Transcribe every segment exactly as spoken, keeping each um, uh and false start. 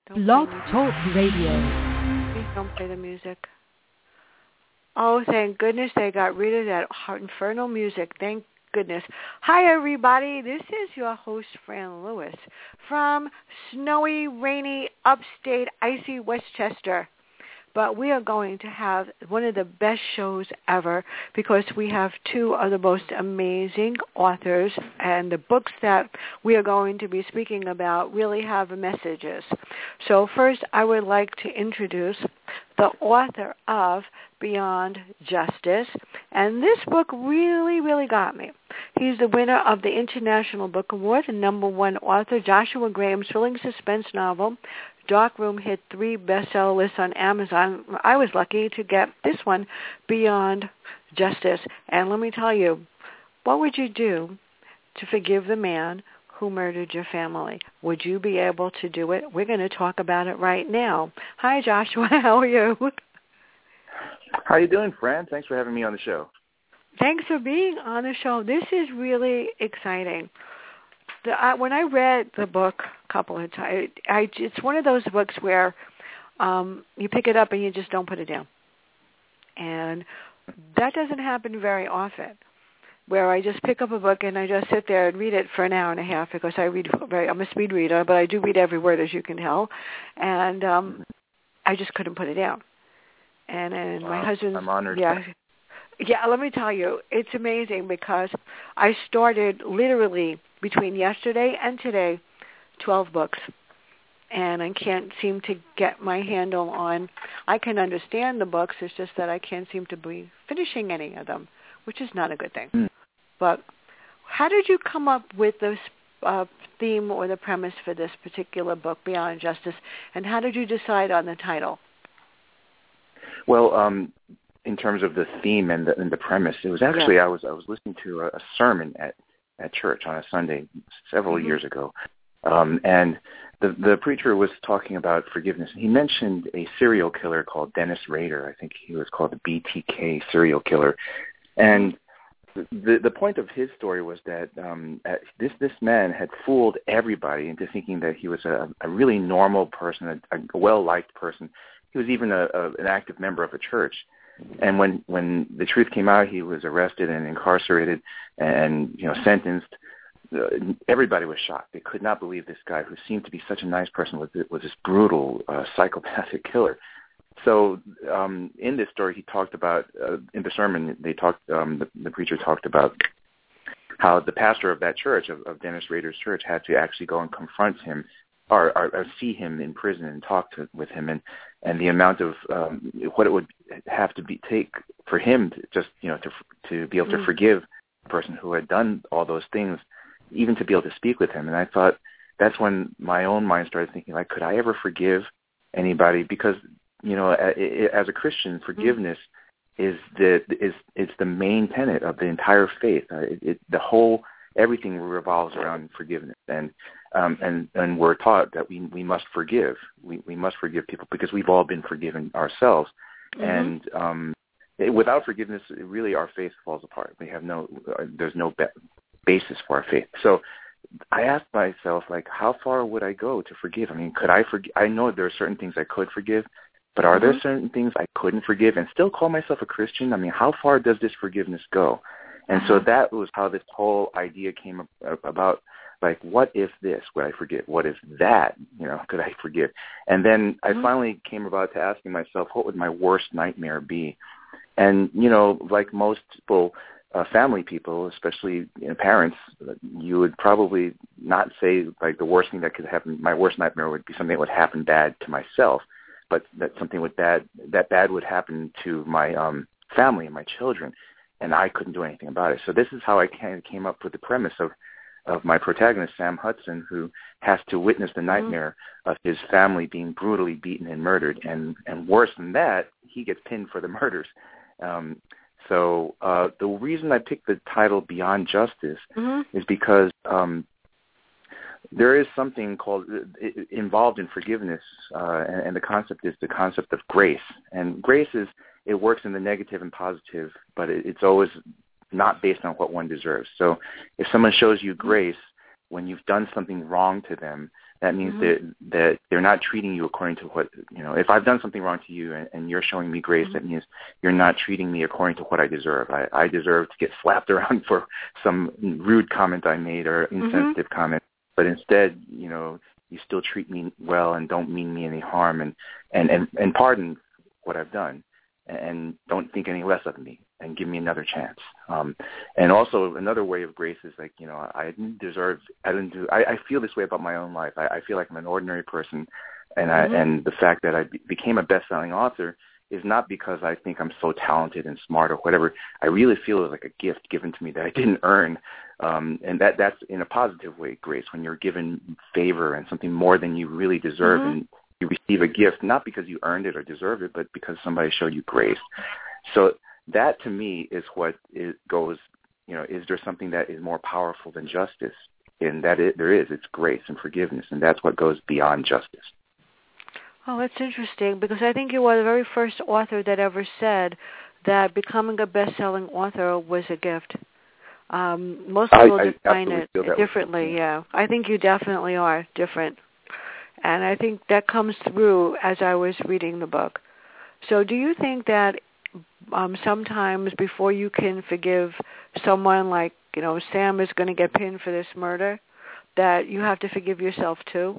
Blog Talk Radio. Please don't play the music. Oh, thank goodness they got rid of that infernal music. Thank goodness. Hi, everybody. This is your host, Fran Lewis, from snowy, rainy, upstate, icy Westchester. But we are going to have one of the best shows ever because we have two of the most amazing authors, and the books that we are going to be speaking about really have messages. So first, I would like to introduce the author of Beyond Justice, and this book really, really got me. He's the winner of the International Book Award and number one author, Joshua Graham's thrilling suspense novel, Dark Room, hit three bestseller lists on Amazon. I was lucky to get this one, Beyond Justice. And let me tell you, what would you do to forgive the man who murdered your family? Would you be able to do it? We're going to talk about it right now. Hi, Joshua. How are you? How are you doing, Fran? Thanks for having me on the show. Thanks for being on the show. This is really exciting. The, I, when I read the book a couple of times, I, it's one of those books where um, you pick it up and you just don't put it down. And that doesn't happen very often, where I just pick up a book and I just sit there and read it for an hour and a half because I read very, I'm a speed reader, but I do read every word, as you can tell. And um, I just couldn't put it down. And, and wow, my husband's... I'm honored. Yeah. Yeah, let me tell you, it's amazing because I started literally between yesterday and today, twelve books, and I can't seem to get my handle on, I can understand the books, it's just that I can't seem to be finishing any of them, which is not a good thing. Mm. But how did you come up with this uh, theme or the premise for this particular book, Beyond Justice, and how did you decide on the title? Well, um, in terms of the theme and the, and the premise, it was actually, yeah. I was I was listening to a, a sermon at at church on a Sunday several mm-hmm. years ago. Um, and the, the preacher was talking about forgiveness. He mentioned a serial killer called Dennis Rader. I think he was called the B T K serial killer. And the the point of his story was that um, this this man had fooled everybody into thinking that he was a, a really normal person, a, a well-liked person. He was even a, a, an active member of a church. And when, when the truth came out, he was arrested and incarcerated and, you know, sentenced. Uh, everybody was shocked. They could not believe this guy, who seemed to be such a nice person, was, was this brutal, uh, psychopathic killer. So um, in this story, he talked about, uh, in the sermon, they talked, um, the, the preacher talked about how the pastor of that church, of, of Dennis Rader's church, had to actually go and confront him or, or, or see him in prison and talk to, with him, and, and the amount of um, what it would have to be take for him to just, you know, to to be able to mm. forgive the person who had done all those things, even to be able to speak with him. And I thought that's when my own mind started thinking, like, could I ever forgive anybody? Because, you know, as a Christian, forgiveness mm. is the is it's the main tenet of the entire faith. Uh, it, it, the whole everything revolves around forgiveness, and um, and and we're taught that we we must forgive. We we must forgive people because we've all been forgiven ourselves. Mm-hmm. And um, it, without forgiveness, really, our faith falls apart. We have no, uh, there's no ba- basis for our faith. So I asked myself, like, how far would I go to forgive? I mean, could I forgive? I know there are certain things I could forgive, but are mm-hmm. there certain things I couldn't forgive and still call myself a Christian? I mean, how far does this forgiveness go? And uh-huh. so that was how this whole idea came about, like, what if this, would I forgive? What if that, you know, could I forgive? And then I mm-hmm. finally came about to asking myself, what would my worst nightmare be? And, you know, like most people, uh, family people, especially, you know, parents, you would probably not say, like, the worst thing that could happen, my worst nightmare would be something that would happen bad to myself, but that something would bad, that bad would happen to my um, family and my children. And I couldn't do anything about it. So this is how I kind of came up with the premise of, of my protagonist, Sam Hudson, who has to witness the nightmare mm-hmm. of his family being brutally beaten and murdered. And, and worse than that, he gets pinned for the murders. Um, so uh, the reason I picked the title Beyond Justice mm-hmm. is because um, there is something called uh, involved in forgiveness, uh, and, and the concept is the concept of grace. And grace is, it works in the negative and positive, but it, it's always not based on what one deserves. So if someone shows you grace when you've done something wrong to them, That means mm-hmm. that that they're not treating you according to what, you know, if I've done something wrong to you and, and you're showing me grace, mm-hmm. that means you're not treating me according to what I deserve. I, I deserve to get slapped around for some rude comment I made or insensitive mm-hmm. comment, but instead, you know, you still treat me well and don't mean me any harm and, and, and, and pardon what I've done and don't think any less of me and give me another chance. Um, and also another way of grace is like, you know, I didn't deserve, I didn't do, I, I feel this way about my own life. I, I feel like I'm an ordinary person. And mm-hmm. I, and the fact that I be, became a best-selling author is not because I think I'm so talented and smart or whatever. I really feel it was like a gift given to me that I didn't earn. Um, and that, that's in a positive way, grace, when you're given favor and something more than you really deserve mm-hmm. and you receive a gift, not because you earned it or deserved it, but because somebody showed you grace. So that to me is what it goes, you know, is there something that is more powerful than justice? And that it, there is, it's grace and forgiveness, and that's what goes beyond justice. Oh, that's interesting, because I think you are the very first author that ever said that becoming a best-selling author was a gift. Um, most people I, define I it differently, way. yeah. I think you definitely are different. And I think that comes through as I was reading the book. So do you think that um, sometimes before you can forgive someone, like, you know, Sam is going to get pinned for this murder, that you have to forgive yourself too?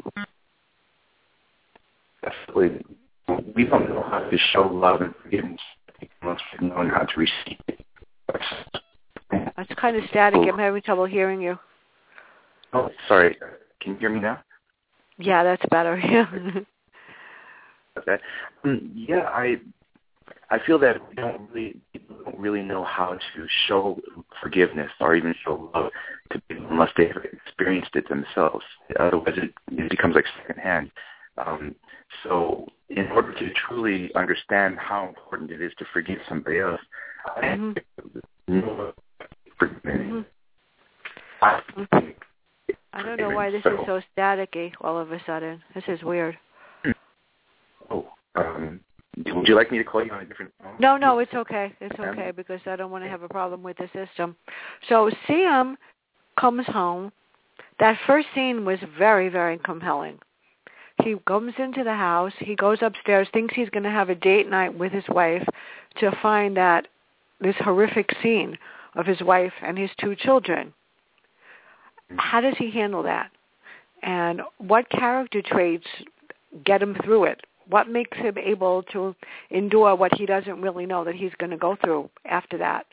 Absolutely. We don't know how to show love and forgiveness unless we know how to receive it. That's kind of static. I'm having trouble hearing you. Oh, sorry. Can you hear me now? Yeah, that's better. Yeah. Okay. Um, yeah, I I feel that we don't really people don't really know how to show forgiveness or even show love to people unless they've experienced it themselves. Otherwise, it, it becomes like secondhand. Um, so, in order to truly understand how important it is to forgive somebody else, mm-hmm. I know mm-hmm. I, I don't know why this so, is so staticky all of a sudden. This is weird. Oh, um, would you like me to call you on a different phone? No, no, it's okay. It's okay because I don't want to have a problem with the system. So Sam comes home. That first scene was very, very compelling. He comes into the house. He goes upstairs, thinks he's going to have a date night with his wife, to find that this horrific scene of his wife and his two children. How does he handle that? And what character traits get him through it? What makes him able to endure what he doesn't really know that he's going to go through after that?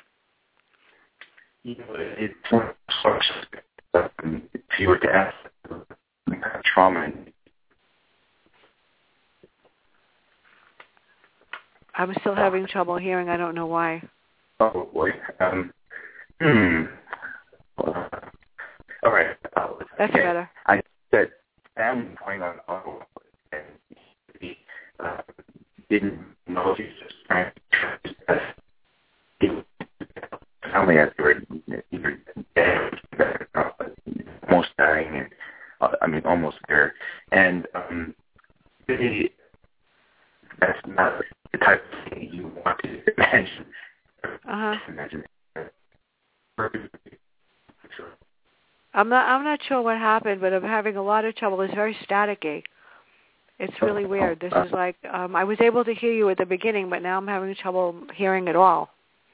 You know, it's if you were to ask trauma. I'm still having trouble hearing. I don't know why. Oh, boy. Um, hmm. Well, all right. Uh, That's okay. better. I said I'm going on auto and he uh, didn't know if he was just trying to try to tell me after either dead or almost dying, and uh, I mean almost there. And um, really, that's not the type of thing you want to imagine. Uh-huh. Imagine. I'm not. I'm not sure what happened, but I'm having a lot of trouble. It's very staticky. It's really weird. This is like um, I was able to hear you at the beginning, but now I'm having trouble hearing it all.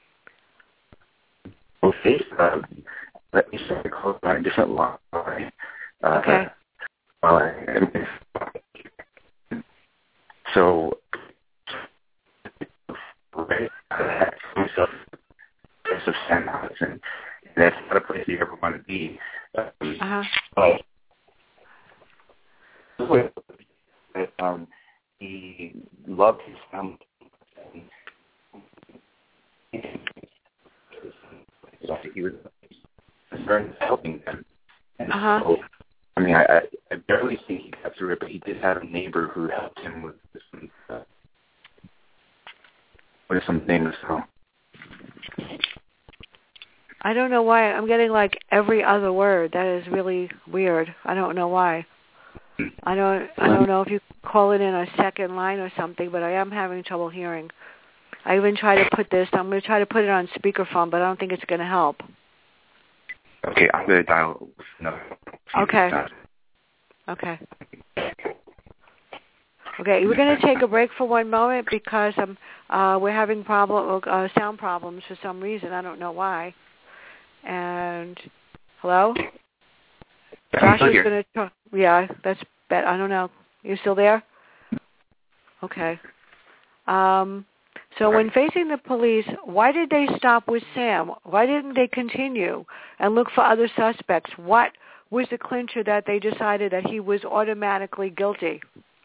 Okay. Uh, let me start to call on a different line. Uh, okay. Uh, so, right, I have myself of Sam Hudson. That's not a place you ever want to be. Um, uh-huh. But um, he loved his family. He was concerned helping them. And uh-huh. so, I mean, I, I barely think he got through it, but he did have a neighbor who helped him with some, uh, with some things. So. I don't know why. I'm getting like every other word. That is really weird. I don't know why. I don't I don't know if you call it in a second line or something, but I am having trouble hearing. I even try to put this, I'm going to try to put it on speakerphone, but I don't think it's going to help. Okay, I'm going to dial another. Okay. Okay. Okay, we're going to take a break for one moment because um, uh, we're having problem, uh, sound problems for some reason. I don't know why. And hello? Josh is going to talk. Yeah, that's bad. I don't know. You still there? Okay. Um, so when facing the police, why did they stop with Sam? Why didn't they continue and look for other suspects? What was the clincher that they decided that he was automatically guilty?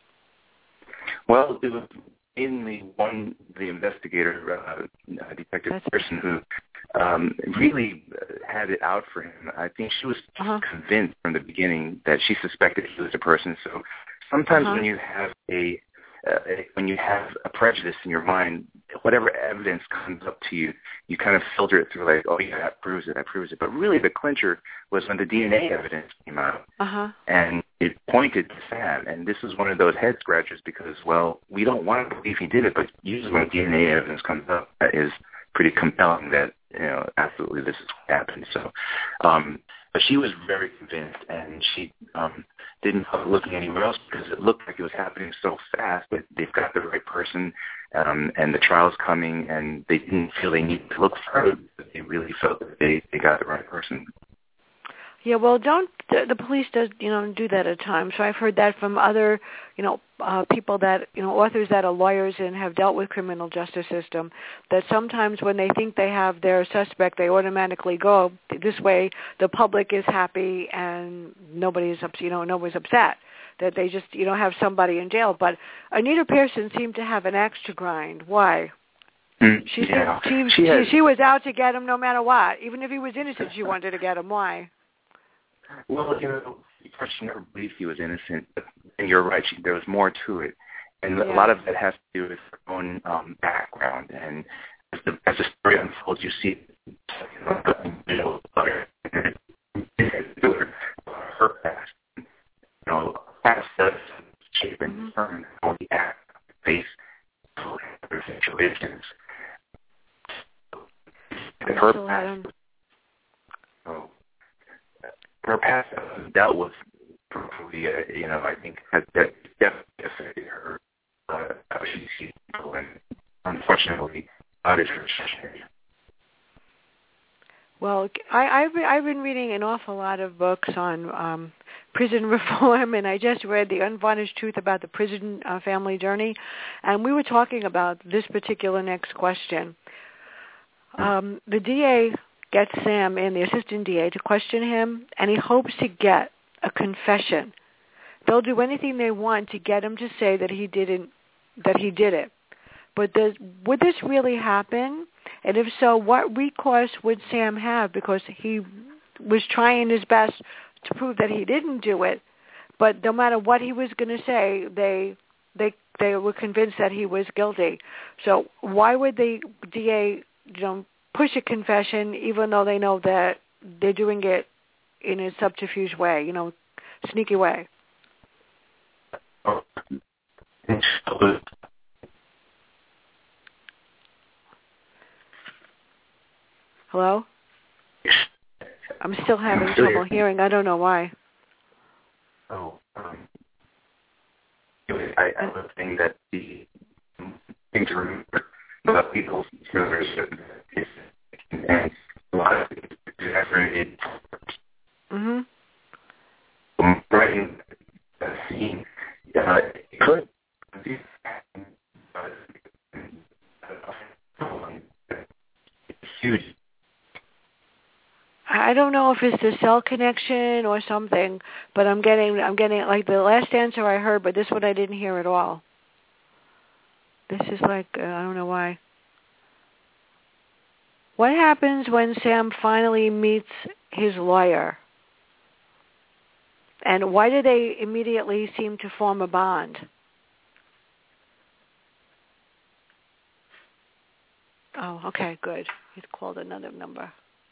Well, it was mainly one, the investigator, uh, Detective That's Pearson, who um, really had it out for him. I think she was uh-huh. convinced from the beginning that she suspected he was a person. So sometimes uh-huh. when you have a, uh, a when you have a prejudice in your mind, whatever evidence comes up to you, you kind of filter it through like, oh yeah, that proves it, that proves it. But really the clincher was when the D N A evidence came out, uh-huh. and it pointed to Sam. And this is one of those head scratchers because, well, we don't want to believe he did it, but usually when D N A evidence comes up, that is pretty compelling that, you know, absolutely this is what happened. So, um, but she was very convinced, and she um, didn't bother looking anywhere else because it looked like it was happening so fast that they've got the right person, um, and the trial's coming, and they didn't feel they needed to look further, but they really felt that they, they got the right person. Yeah, well, don't the, the police does you know do that at times. So I've heard that from other you know uh, people that you know authors that are lawyers and have dealt with criminal justice system. That sometimes when they think they have their suspect, they automatically go this way. The public is happy and nobody's up, you know nobody's upset that they just you know have somebody in jail. But Anita Pearson seemed to have an axe to grind. Why? Mm, she, yeah. she she she she had, she was out to get him no matter what. Even if he was innocent, she wanted to get him. Why? Well, you know, first she never believed he was innocent, but, and you're right, she, there was more to it. And yeah. a lot of that has to do with her own um, background. And as the, as the story unfolds, you see you know, her, her past, you know, past does shape and determine how we act, face other situations. And her past, oh, her past dealt with probably, uh, you know, I think has definitely affected her, uh, how she sees people, and unfortunately, out of her session. Well, I, I've, I've been reading an awful lot of books on um, prison reform, and I just read The Unvarnished Truth about the Prison uh, Family Journey, and we were talking about this particular next question. Um, the D A gets Sam in, the assistant D A, to question him, and he hopes to get a confession. They'll do anything they want to get him to say that he didn't, that he did it. But does, would this really happen? And if so, what recourse would Sam have? Because he was trying his best to prove that he didn't do it. But no matter what he was going to say, they they they were convinced that he was guilty. So why would the D A, you know, push a confession even though they know that they're doing it in a subterfuge way, you know, sneaky way? Hello? I'm still having still trouble here. hearing. I don't know why. Oh, um, I, I was saying that the thing to remember about legal thrillers is and a lot of it is exaggerated. Mm-hmm. Um, writing a scene, uh, it could be huge. I don't know if it's the cell connection or something, but I'm getting, I'm getting like the last answer I heard, but this one I didn't hear at all. This is like, uh, I don't know why. What happens when Sam finally meets his lawyer? And why do they immediately seem to form a bond? Oh, okay, good. He's called another number.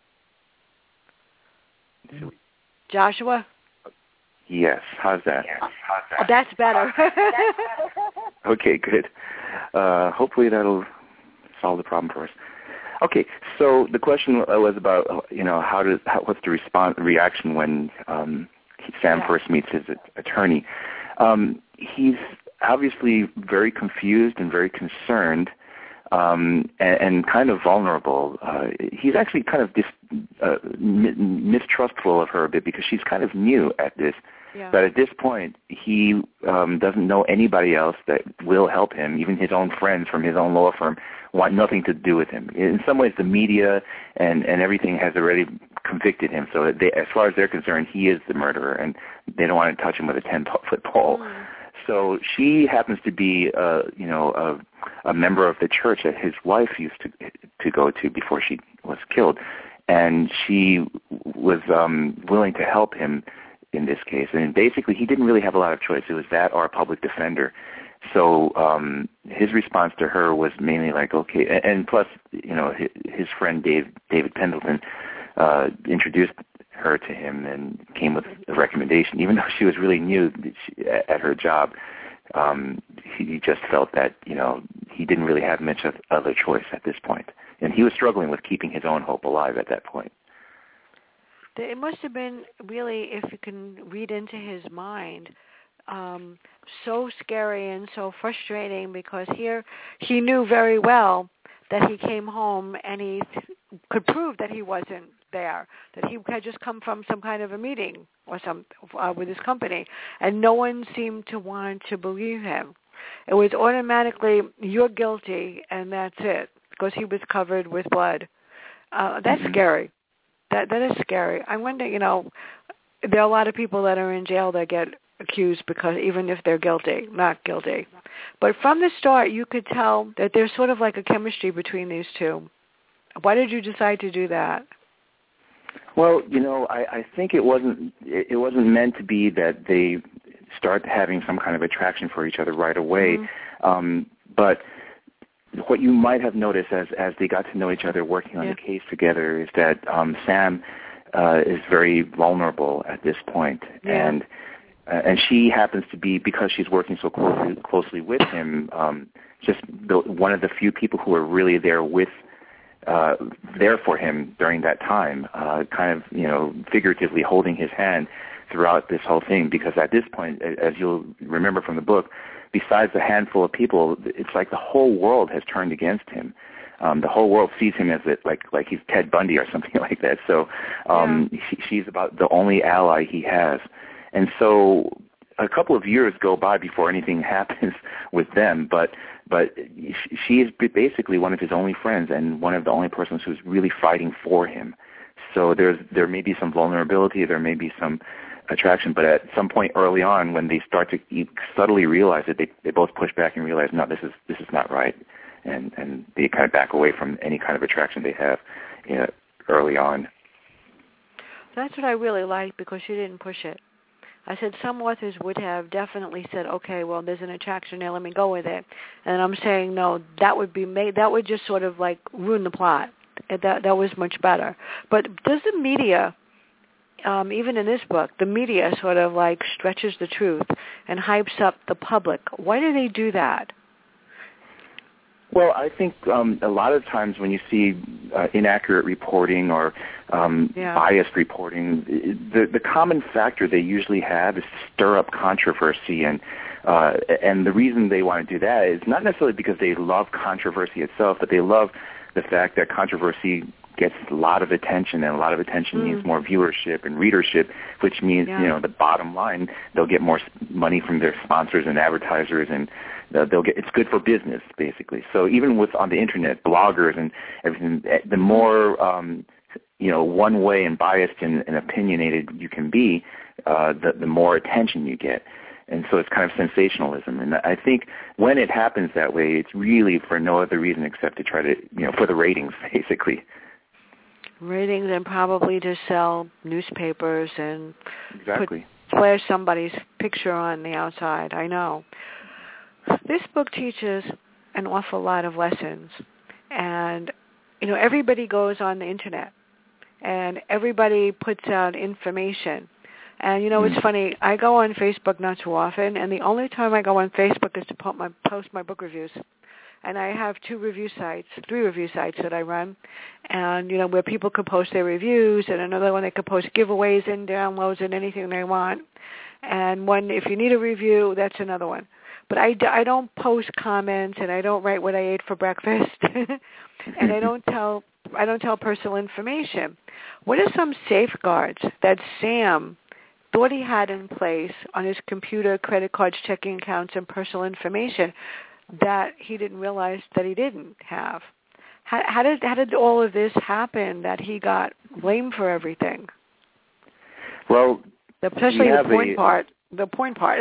Joshua? Yes. How's that? Yes. How's that? Oh, that's better. Okay, good. Uh, hopefully that'll solve the problem for us. Okay, so the question was about, you know, how does how, what's the response reaction when um, Sam yeah. first meets his attorney. Um, he's obviously very confused and very concerned, um, and, and kind of vulnerable. Uh, he's actually kind of dis, uh, mistrustful of her a bit because she's kind of new at this. Yeah. But at this point, he um, doesn't know anybody else that will help him. Even his own friends from his own law firm want nothing to do with him. In some ways, the media and, and everything has already convicted him. So they, as far as they're concerned, he is the murderer, and they don't want to touch him with a ten-foot pole. Mm. So she happens to be, uh, you know, a, a member of the church that his wife used to to go to before she was killed, and she was um, willing to help him in this case. And basically, he didn't really have a lot of choice. It was that or a public defender. So um, his response to her was mainly like, okay, and, and plus, you know, his, his friend Dave, David Pendleton uh, introduced her to him and came with a recommendation. Even though she was really new at her job, um, he just felt that, you know, he didn't really have much of other choice at this point. And he was struggling with keeping his own hope alive at that point. It must have been really, if you can read into his mind, um, so scary and so frustrating, because here he knew very well that he came home and he th- could prove that he wasn't there, that he had just come from some kind of a meeting or some uh, with his company, and no one seemed to want to believe him. It was automatically, you're guilty, and that's it, because he was covered with blood. Uh, that's mm-hmm. scary. That that is scary. I wonder, you know, there are a lot of people that are in jail that get accused because even if they're guilty, not guilty. But from the start, you could tell that there's sort of like a chemistry between these two. Why did you decide to do that? Well, you know, I, I think it wasn't it wasn't meant to be that they start having some kind of attraction for each other right away. Mm-hmm. Um, but what you might have noticed as as they got to know each other working on yeah. the case together is that um, Sam uh, is very vulnerable at this point. Yeah. And uh, and she happens to be, because she's working so closely closely with him, um, just the, one of the few people who are really there with uh, there for him during that time, uh, kind of, you know, figuratively holding his hand throughout this whole thing. Because at this point, as you'll remember from the book, besides a handful of people, it's like the whole world has turned against him. Um, the whole world sees him as it, like like he's Ted Bundy or something like that. So um, yeah. she, she's about the only ally he has. And so a couple of years go by before anything happens with them, but but she is basically one of his only friends and one of the only persons who's really fighting for him. So there's there may be some vulnerability, there may be some attraction, but at some point early on, when they start to subtly realize it, they they both push back and realize, no, this is this is not right, and and they kind of back away from any kind of attraction they have, you know, early on. That's what I really liked, because she didn't push it. I said some authors would have definitely said, okay, well, there's an attraction there, let me go with it. And I'm saying, no, that would be made, that would just sort of like ruin the plot. That that was much better. But does the media, um, even in this book, the media sort of like stretches the truth and hypes up the public? Why do they do that? Well, I think um, a lot of times when you see uh, inaccurate reporting or um, yeah. biased reporting, the, the common factor they usually have is to stir up controversy. And uh, and the reason they want to do that is not necessarily because they love controversy itself, but they love the fact that controversy gets a lot of attention, and a lot of attention mm. means more viewership and readership, which means, yeah. you know, the bottom line, they'll get more money from their sponsors and advertisers, and they'll get, it's good for business, basically. So even with on the internet, bloggers and everything, the more, um, you know, one way and biased and, and opinionated you can be, uh, the, the more attention you get. And so it's kind of sensationalism. And I think when it happens that way, it's really for no other reason except to try to, you know, for the ratings, basically. Ratings, and probably to sell newspapers and exactly. put, flash somebody's picture on the outside. I know. This book teaches an awful lot of lessons. And, you know, everybody goes on the internet, and everybody puts out information. And, you know, it's funny, I go on Facebook not too often, and the only time I go on Facebook is to post my, post my book reviews. and I have two review sites, three review sites that I run, and, you know, where people can post their reviews, and another one they can post giveaways and downloads and anything they want. And one, if you need a review, that's another one. But I, I don't post comments, and I don't write what I ate for breakfast, and I don't tell I don't tell personal information. What are some safeguards that Sam thought he had in place on his computer, credit cards, checking accounts, and personal information that he didn't realize that he didn't have? How, how did how did all of this happen that he got blamed for everything? Well, especially we the point a, part. The point part.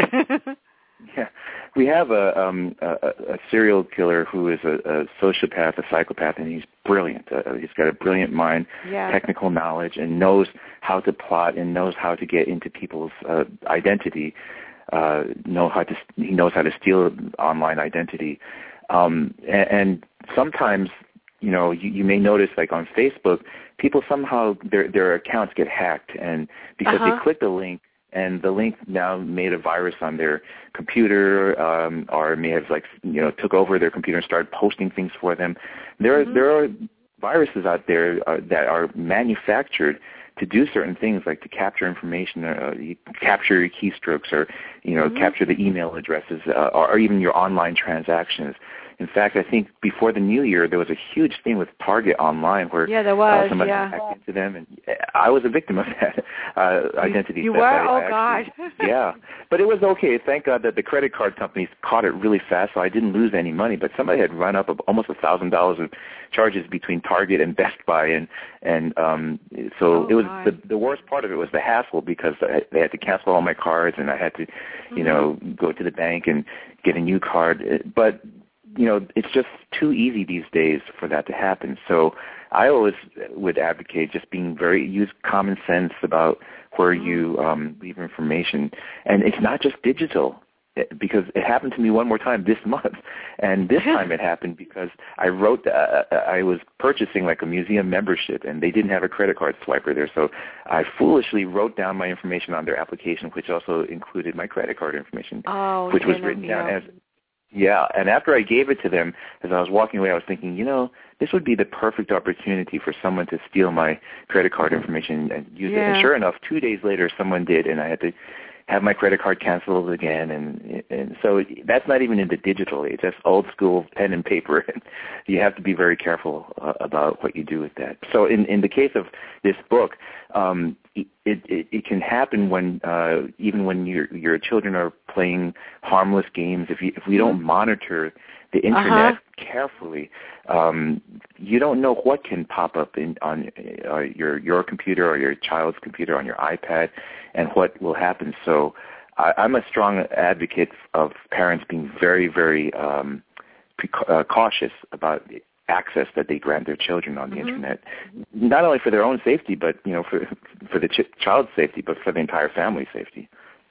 Yeah, we have a, um, a, a serial killer who is a, a sociopath, a psychopath, and he's brilliant. Uh, he's got a brilliant mind, yeah. technical knowledge, and knows how to plot and knows how to get into people's uh, identity. Uh, know how to he knows how to steal online identity, um, and, and sometimes, you know, you, you may notice, like on Facebook, people somehow their their accounts get hacked, and because uh-huh. they clicked a link. And the link now made a virus on their computer, um, or may have like you know took over their computer and started posting things for them. There, mm-hmm. are, there are viruses out there uh, that are manufactured to do certain things, like to capture information, uh, capture your keystrokes, or you know mm-hmm. capture the email addresses, uh, or, or even your online transactions. In fact, I think before the new year, there was a huge thing with Target online where yeah, there was, uh, somebody yeah. hacked into them, and I was a victim of that uh, identity You theft. were? I, oh, I actually, God. Yeah, but it was okay. Thank God that the credit card companies caught it really fast, so I didn't lose any money. But somebody had run up almost a thousand dollars of charges between Target and Best Buy, and and um, so oh, it was my. the the worst part of it was the hassle because I, they had to cancel all my cards, and I had to, you mm-hmm. know, go to the bank and get a new card. But you know, it's just too easy these days for that to happen. So I always would advocate just being very, use common sense about where mm-hmm. you um, leave information. And it's not just digital, because it happened to me one more time this month. And this time it happened because I wrote, uh, I was purchasing like a museum membership, and they didn't have a credit card swiper there. So I foolishly wrote down my information on their application, which also included my credit card information, oh, which was yeah, written yeah. down as... Yeah, and after I gave it to them, as I was walking away, I was thinking, you know, this would be the perfect opportunity for someone to steal my credit card information and use yeah. it. And sure enough, two days later, someone did, and I had to have my credit card canceled again. And and so that's not even in the digital age. That's old school pen and paper. And you have to be very careful uh, about what you do with that. So in, in the case of this book, um, it, it, it can happen when uh, even when your your children are playing harmless games. If you if we don't monitor the internet uh-huh. carefully, um, you don't know what can pop up in, on uh, your your computer or your child's computer on your iPad, and what will happen. So I, I'm a strong advocate of parents being very, very um, pre- uh, cautious about access that they grant their children on the mm-hmm. internet, not only for their own safety, but you know, for for the ch- child's safety, but for the entire family's safety.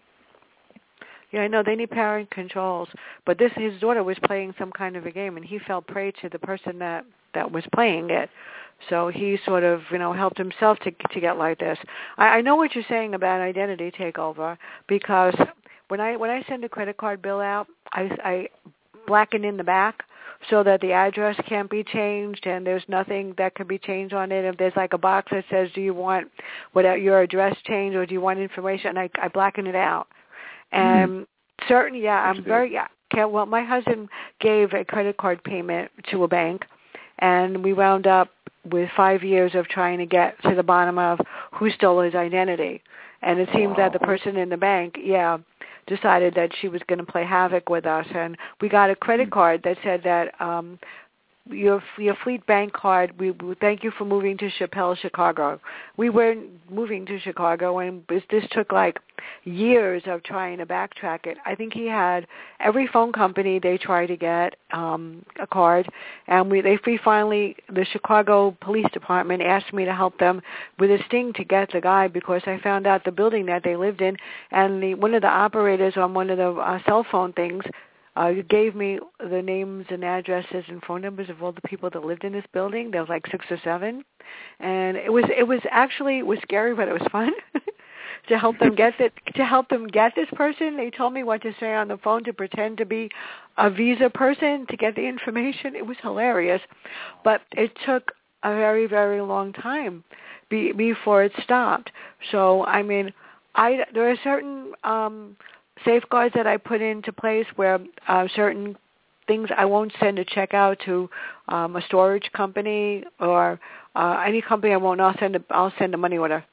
Yeah, I know they need parent controls, but this his daughter was playing some kind of a game, and he fell prey to the person that, that was playing it. So he sort of, you know, helped himself to to get like this. I, I know what you're saying about identity takeover, because when I when I send a credit card bill out, I, I blacken in the back so that the address can't be changed and there's nothing that can be changed on it. If there's like a box that says, do you want what your address changed or do you want information, I, I blacken it out. And mm-hmm. certain, yeah, I'm That's very, yeah. Okay, well, my husband gave a credit card payment to a bank, and we wound up with five years of trying to get to the bottom of who stole his identity. And it seems wow. that the person in the bank, yeah, decided that she was going to play havoc with us. And we got a credit card that said that um, your your Fleet Bank card, we, we thank you for moving to Chappelle, Chicago. We weren't moving to Chicago, and this, this took like years of trying to backtrack it. I think he had every phone company they tried to get um, a card, and we they we finally, the Chicago Police Department asked me to help them with a sting to get the guy, because I found out the building that they lived in, and the one of the operators on one of the uh, cell phone things Uh, you gave me the names and addresses and phone numbers of all the people that lived in this building. There was like six or seven, and it was it was actually it was scary, but it was fun. to help them get it, to help them get this person. They told me what to say on the phone to pretend to be a visa person to get the information. It was hilarious, but it took a very, very long time be, before it stopped. So, I mean, I, there are certain um, safeguards that I put into place where uh, certain things I won't send a check out to um, a storage company or uh, any company I won't. I'll send a, I'll send a money order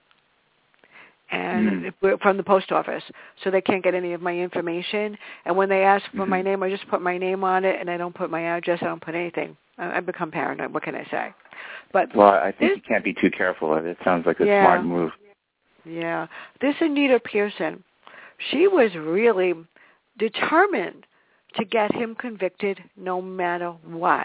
and mm. from the post office, so they can't get any of my information. And when they ask for mm-hmm. my name, I just put my name on it, and I don't put my address. I don't put anything. I, I become paranoid. What can I say? But well, I think this, you can't be too careful. It sounds like a yeah, smart move. Yeah, this Anita Pearson, she was really determined to get him convicted no matter what.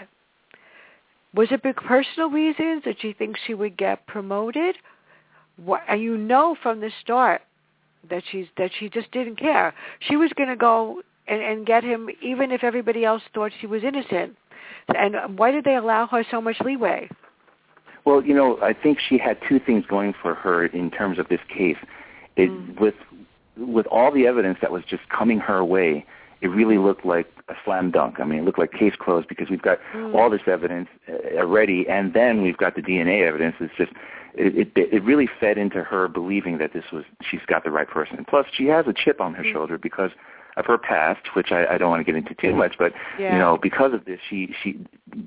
Was it big personal reasons? Did she think she would get promoted? What, and you know from the start that she's that she just didn't care. She was going to go and, and get him even if everybody else thought she was innocent. And why did they allow her so much leeway? Well, you know, I think she had two things going for her in terms of this case. It, mm. With with all the evidence that was just coming her way, it really looked like a slam dunk. I mean, it looked like case closed because we've got mm. all this evidence already, and then we've got the D N A evidence. It's just it, it it really fed into her believing that this was she's got the right person. Plus, she has a chip on her mm. shoulder because of her past, which I, I don't want to get into too much, but yeah. you know, because of this, she she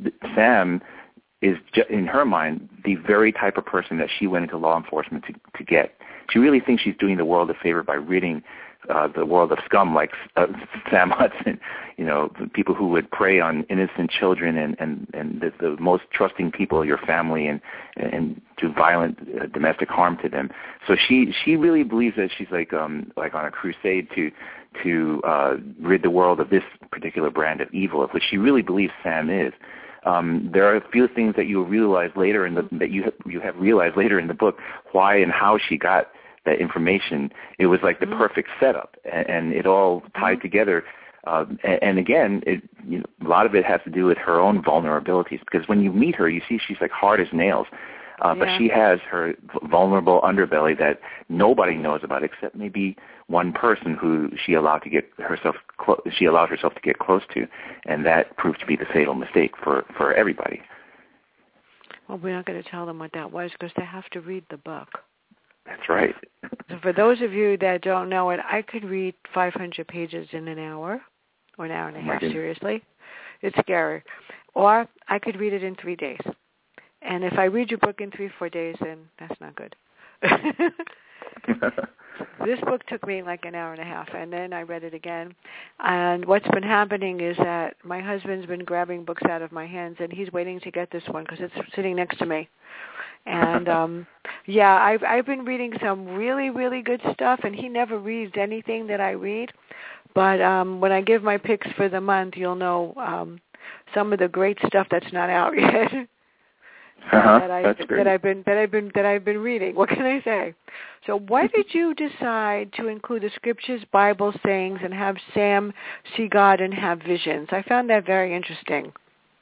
Sam is in her mind the very type of person that she went into law enforcement to to get. She really thinks she's doing the world a favor by ridding uh, the world of scum like uh, Sam Hudson, you know, people who would prey on innocent children and and and the, the most trusting people, your family, and and do violent uh, domestic harm to them. So she she really believes that she's like um like on a crusade to to uh, rid the world of this particular brand of evil, of which she really believes Sam is. Um, there are a few things that you'll realize later in the that you have, you have realized later in the book why and how she got that information. It was like the mm-hmm. perfect setup, and, and it all tied mm-hmm. together. Uh, and, and again, it, you know, a lot of it has to do with her own vulnerabilities, because when you meet her, you see she's like hard as nails. Uh, yeah. But she has her vulnerable underbelly that nobody knows about except maybe one person who she allowed to get herself clo- she allowed herself to get close to, and that proved to be the fatal mistake for, for everybody. Well, we're not going to tell them what that was because they have to read the book. That's right. So for those of you that don't know it, I could read five hundred pages in an hour or an hour and a half, oh seriously. It's scary. Or I could read it in three days. And if I read your book in three, four days, then that's not good. This book took me like an hour and a half, and then I read it again. And what's been happening is that my husband's been grabbing books out of my hands, and he's waiting to get this one because it's sitting next to me. And um yeah, I've I've been reading some really, really good stuff, and he never reads anything that I read. But um when I give my picks for the month, you'll know um some of the great stuff that's not out yet. Uh-huh, that I that's great. that I've been that I've been that I've been reading. What can I say? So why did you decide to include the scriptures, Bible sayings, and have Sam see God and have visions? I found that very interesting.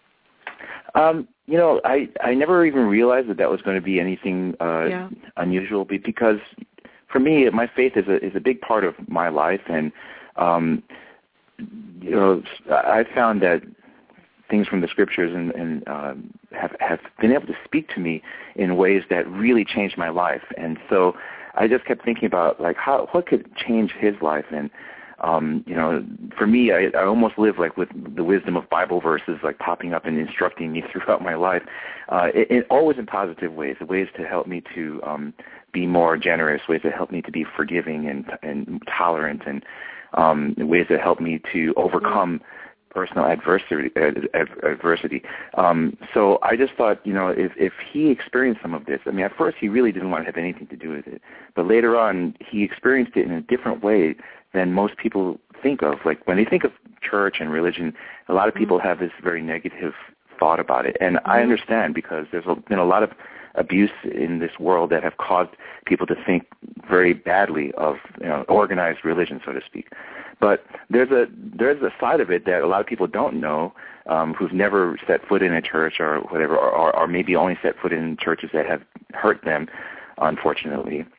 Um, you know, I, I never even realized that that was going to be anything uh, yeah. unusual, because for me, my faith is a is a big part of my life, and um, you know, I found that things from the scriptures and, and um, have have been able to speak to me in ways that really changed my life, and so I just kept thinking about like how what could change his life. And Um, you know, for me, I, I almost live like with the wisdom of Bible verses like popping up and instructing me throughout my life, uh, it, it, always in positive ways, ways to help me to um, be more generous, ways that help me to be forgiving and, and tolerant, and um, ways that help me to overcome personal adversity. adversity. Um, so I just thought, you know, if, if he experienced some of this, I mean, at first he really didn't want to have anything to do with it, but later on he experienced it in a different way than most people think of. Like when they think of church and religion, a lot of people mm-hmm. have this very negative thought about it. And mm-hmm. I understand, because there's been a lot of abuse in this world that have caused people to think very badly of, you know, organized religion, so to speak. But there's a there's a side of it that a lot of people don't know, um, who've never set foot in a church or whatever, or, or maybe only set foot in churches that have hurt them, unfortunately.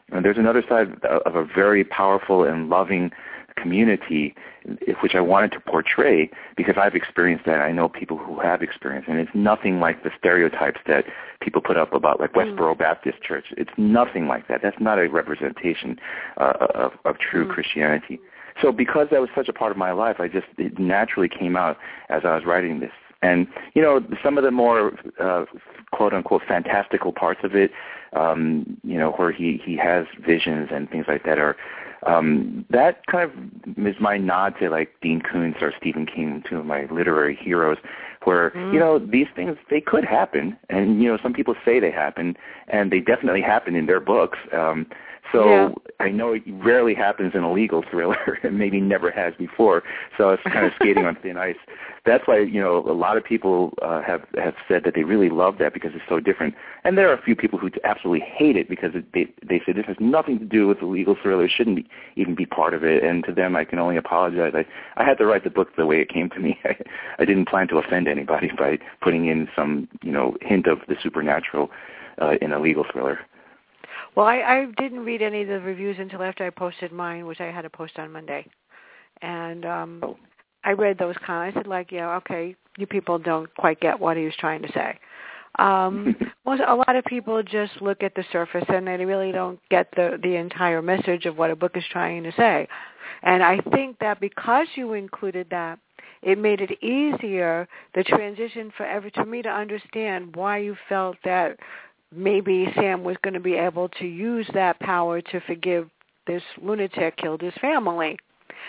And there's another side of a very powerful and loving community, which I wanted to portray because I've experienced that. I know people who have experienced it, and it's nothing like the stereotypes that people put up about like Westboro mm. Baptist Church. It's nothing like that. That's not a representation uh, of, of true mm. Christianity. So because that was such a part of my life, I just, it naturally came out as I was writing this. And, you know, some of the more, uh, quote-unquote, fantastical parts of it, um, you know, where he, he has visions and things like that are, um, that kind of is my nod to, like, Dean Koontz or Stephen King, two of my literary heroes, where, mm. you know, these things, they could happen. And, you know, some people say they happen, and they definitely happen in their books. Um, so yeah. I know it rarely happens in a legal thriller, and maybe never has before, so it's kind of skating on thin ice. That's why, you know, a lot of people uh, have, have said that they really love that because it's so different. And there are a few people who absolutely hate it because it, they, they say this has nothing to do with the legal thriller. It shouldn't be, even be part of it. And to them, I can only apologize. I, I had to write the book the way it came to me. I, I didn't plan to offend anybody by putting in some, you know, hint of the supernatural uh, in a legal thriller. Well, I, I didn't read any of the reviews until after I posted mine, which I had to post on Monday. And um, oh. I read those comments. I said, like, yeah, okay, you people don't quite get what he was trying to say. Um, most, a lot of people just look at the surface and they really don't get the, the entire message of what a book is trying to say. And I think that because you included that, it made it easier, the transition for every, for me to understand why you felt that maybe Sam was going to be able to use that power to forgive this lunatic killed his family.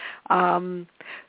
Um,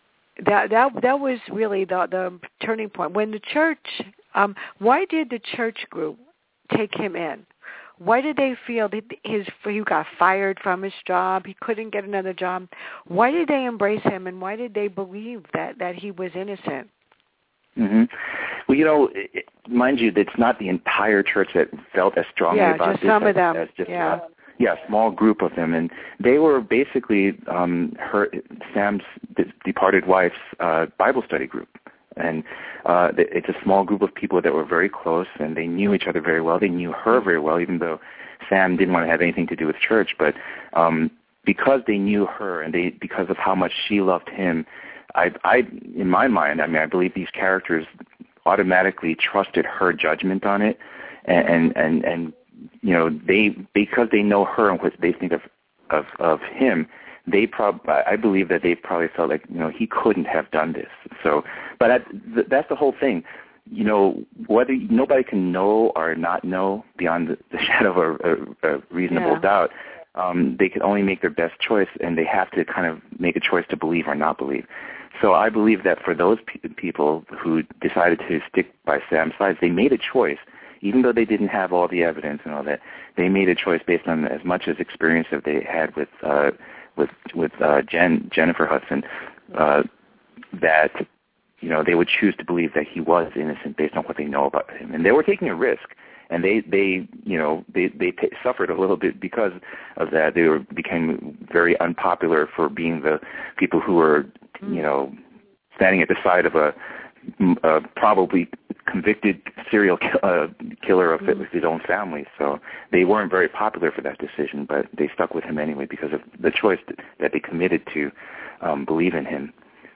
that that that was really the the turning point. When the church, um, why did the church group take him in? Why did they feel that his he got fired from his job? He couldn't get another job. Why did they embrace him, and why did they believe that that he was innocent? Mm-hmm. Well, you know, it, mind you, it's not the entire church that felt as strongly yeah, about just this some as, of them. as just yeah. Uh, yeah, a small group of them, and they were basically um, her Sam's de- departed wife's uh, Bible study group, and uh, it's a small group of people that were very close, and they knew each other very well. They knew her very well, even though Sam didn't want to have anything to do with church, but um, because they knew her and they because of how much she loved him, I, I, in my mind, I mean, I believe these characters automatically trusted her judgment on it, and and and. and you know, they because they know her and what they think of of, of him, they prob I believe that they probably felt like, you know, he couldn't have done this. So, but that, that's the whole thing. You know, whether nobody can know or not know beyond the, the shadow of a, a, a reasonable yeah. doubt. Um, they can only make their best choice, and they have to kind of make a choice to believe or not believe. So I believe that for those pe- people who decided to stick by Sam's side, they made a choice. Even though they didn't have all the evidence and all that, they made a choice based on as much as experience that they had with uh, with with uh, Jen Jennifer Hudson, uh, that you know they would choose to believe that he was innocent based on what they know about him, and they were taking a risk, and they they you know they they t- suffered a little bit because of that. They were became very unpopular for being the people who were you know standing at the side of a uh, probably convicted serial ki- uh, killer of mm-hmm. his own family. So they weren't very popular for that decision, but they stuck with him anyway because of the choice that, that they committed to um, believe in him.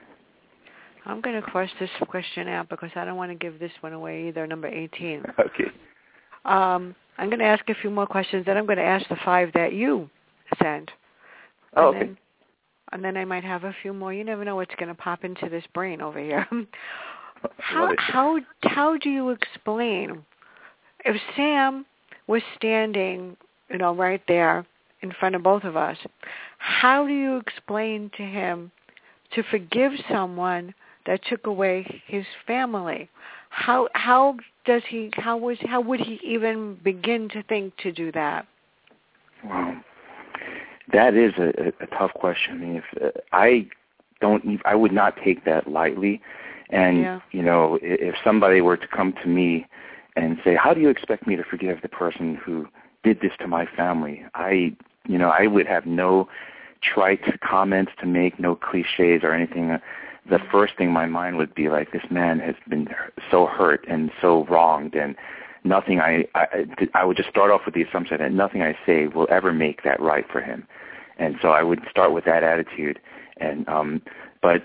I'm going to cross this question out because I don't want to give this one away either, number eighteen. Okay. Um, I'm going to ask a few more questions, then I'm going to ask the five that you sent. Oh, and okay. Then, and then I might have a few more. You never know what's going to pop into this brain over here. How how how do you explain if Sam was standing, you know, right there in front of both of us? How do you explain to him to forgive someone that took away his family? How how does he how was how would he even begin to think to do that? Wow, that is a, a tough question. I mean, if uh, I don't, I would not take that lightly. And, yeah. you know, if somebody were to come to me and say, how do you expect me to forgive the person who did this to my family? I, you know, I would have no trite comments to make, no cliches or anything. The first thing my mind would be like, this man has been so hurt and so wronged, and nothing I, I, I would just start off with the assumption that nothing I say will ever make that right for him. And so I would start with that attitude. And um, but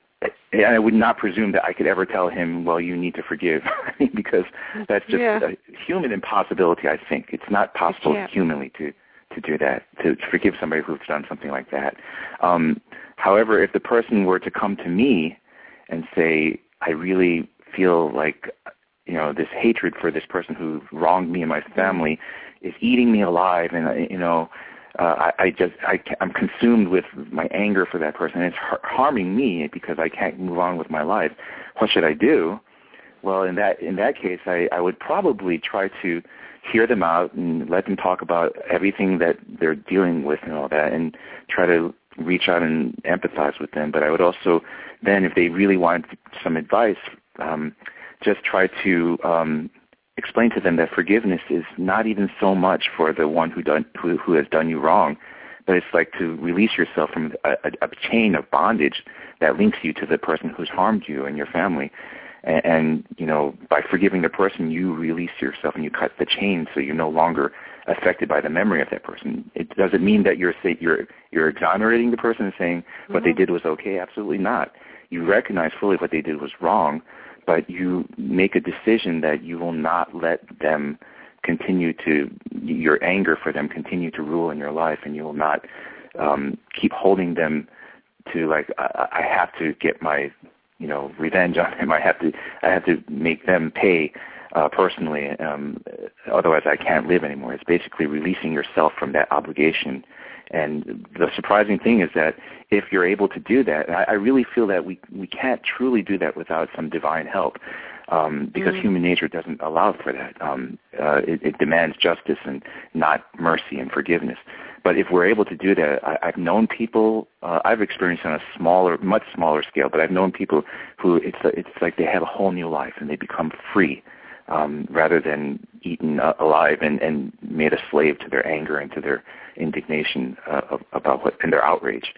and I would not presume that I could ever tell him, well, you need to forgive, because that's just yeah. a human impossibility, I think. It's not possible humanly to, to do that, to forgive somebody who's done something like that. Um, however, if the person were to come to me and say, I really feel like, you know, this hatred for this person who wronged me and my family is eating me alive, and, you know, Uh, I, I just, I, I'm consumed with my anger for that person. It's har- harming me because I can't move on with my life. What should I do? Well, in that in that case, I, I would probably try to hear them out and let them talk about everything that they're dealing with and all that, and try to reach out and empathize with them. But I would also then, if they really wanted some advice, um, just try to um, explain to them that forgiveness is not even so much for the one who done who, who has done you wrong, but it's like to release yourself from a, a, a chain of bondage that links you to the person who's harmed you and your family. And, and you know, by forgiving the person, you release yourself and you cut the chain, so you're no longer affected by the memory of that person. It doesn't mean that you're say, you're you're exonerating the person and saying mm-hmm. what they did was okay. Absolutely not. You recognize fully what they did was wrong, but you make a decision that you will not let them continue to, your anger for them continue to rule in your life, and you will not um, keep holding them to, like, I, I have to get my, you know, revenge on them. I have to, I have to make them pay uh, personally. Um, otherwise, I can't live anymore. It's basically releasing yourself from that obligation. And the surprising thing is that if you're able to do that, and I, I really feel that we we can't truly do that without some divine help, um, because mm. human nature doesn't allow for that. Um, uh, it, it demands justice and not mercy and forgiveness. But if we're able to do that, I, I've known people, uh, I've experienced on a smaller, much smaller scale, but I've known people who it's it's like they have a whole new life and they become free. Um, rather than eaten uh, alive and, and made a slave to their anger and to their indignation uh, of, about what and their outrage.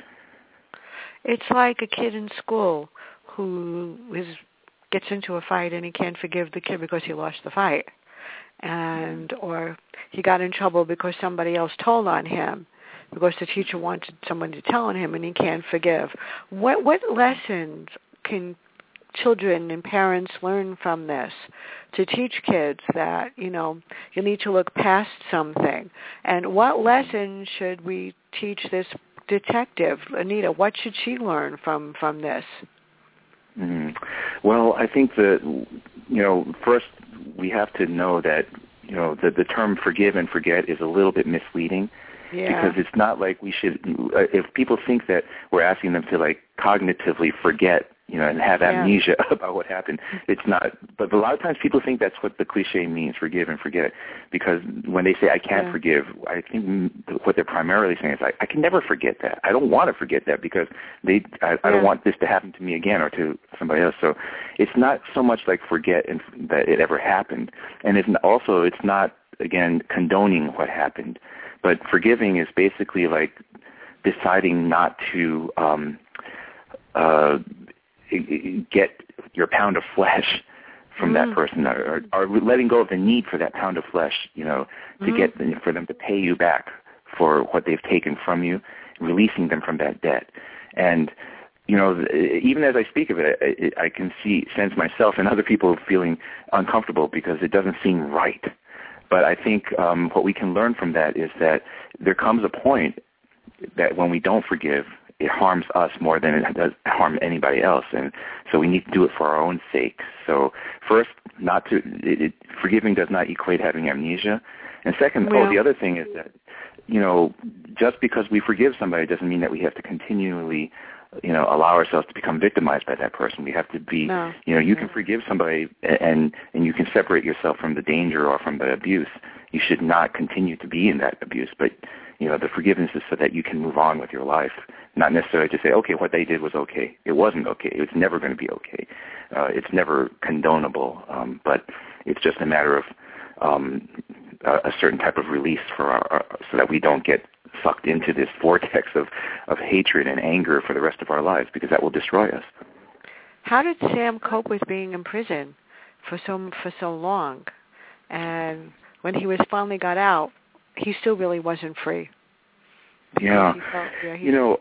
It's like a kid in school who is gets into a fight and he can't forgive the kid because he lost the fight, and or he got in trouble because somebody else told on him because the teacher wanted someone to tell on him and he can't forgive. What what lessons can children and parents learn from this to teach kids that, you know, you need to look past something? And what lesson should we teach this detective, Anita? What should she learn from, from this? Mm-hmm. Well, I think that, you know, first we have to know that, you know, the, the term forgive and forget is a little bit misleading. Yeah. Because it's not like we should, if people think that we're asking them to, like, cognitively forget, you know, and have amnesia yeah. about what happened, it's not. But a lot of times people think that's what the cliche means, forgive and forget. Because when they say, I can't yeah. forgive, I think what they're primarily saying is, I, I can never forget that. I don't want to forget that because they, I, yeah. I don't want this to happen to me again or to somebody else. So it's not so much like forget and that it ever happened. And it's also, it's not, again, condoning what happened. But forgiving is basically like deciding not to um, uh, get your pound of flesh from mm. that person, or, or letting go of the need for that pound of flesh, you know, to mm. get them, for them to pay you back for what they've taken from you, releasing them from that debt. And, you know, even as I speak of it, I, I can see, sense myself and other people feeling uncomfortable because it doesn't seem right. But I think um, what we can learn from that is that there comes a point that when we don't forgive, it harms us more than it does harm anybody else. And so we need to do it for our own sake. So first, not to it, it, forgiving does not equate having amnesia. And second, well, oh, the other thing is that, you know, just because we forgive somebody doesn't mean that we have to continually, you know, allow ourselves to become victimized by that person. We have to be, no. you know, you can forgive somebody and and you can separate yourself from the danger or from the abuse. You should not continue to be in that abuse. But, you know, the forgiveness is so that you can move on with your life, not necessarily to say, okay, what they did was okay. It wasn't okay. It's never going to be okay. Uh, it's never condonable. Um, but it's just a matter of um, a, a certain type of release for our, our, so that we don't get sucked into this vortex of, of hatred and anger for the rest of our lives, because that will destroy us. How did Sam cope with being in prison for so for so long? And when he was finally got out, he still really wasn't free. Yeah. Felt, yeah you know,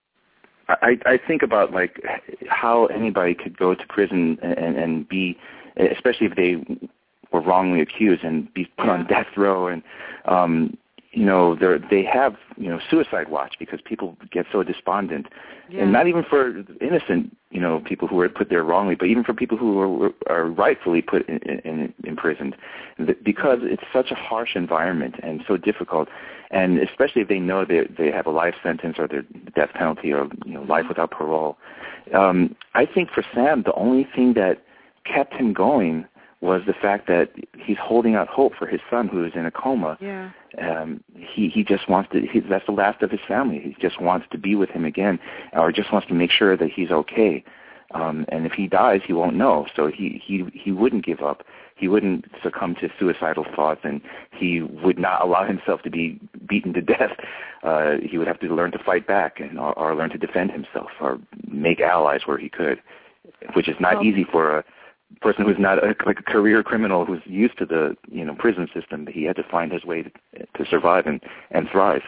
I, I think about, like, how anybody could go to prison and, and be, especially if they were wrongly accused, and be put yeah. on death row. And, um, you know, they they have, you know, suicide watch because people get so despondent. Yeah. And not even for innocent, you know, people who were put there wrongly, but even for people who are, are rightfully put in, in, imprisoned, because it's such a harsh environment and so difficult. And especially if they know that they have a life sentence or the death penalty or, you know, life without parole. Um, I think for Sam, the only thing that kept him going was the fact that he's holding out hope for his son who is in a coma. Yeah. Um, he, he just wants to, he, that's the last of his family. He just wants to be with him again, or just wants to make sure that he's okay. Um, and if he dies, he won't know. So he, he, he wouldn't give up. He wouldn't succumb to suicidal thoughts, and he would not allow himself to be beaten to death. Uh, he would have to learn to fight back, and or, or learn to defend himself, or make allies where he could, which is not well, easy for a person who's not a, like a career criminal who's used to the, you know, prison system. He had to find his way to, to survive and, and thrive.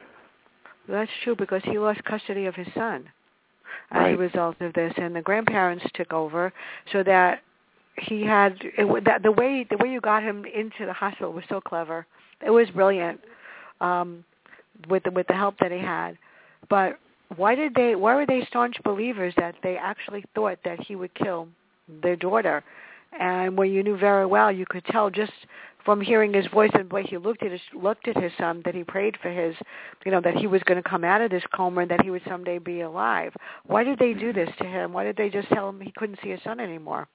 That's true, because he lost custody of his son as right. a result of this, and the grandparents took over, so that he had it, that the way the way you got him into the hospital was so clever. It was brilliant, um, with the, with the help that he had. But why did they? Why were they staunch believers that they actually thought that he would kill their daughter? And when you knew very well, you could tell just from hearing his voice and the way he looked at his looked at his son, that he prayed for his, you know, that he was going to come out of this coma and that he would someday be alive. Why did they do this to him? Why did they just tell him he couldn't see his son anymore?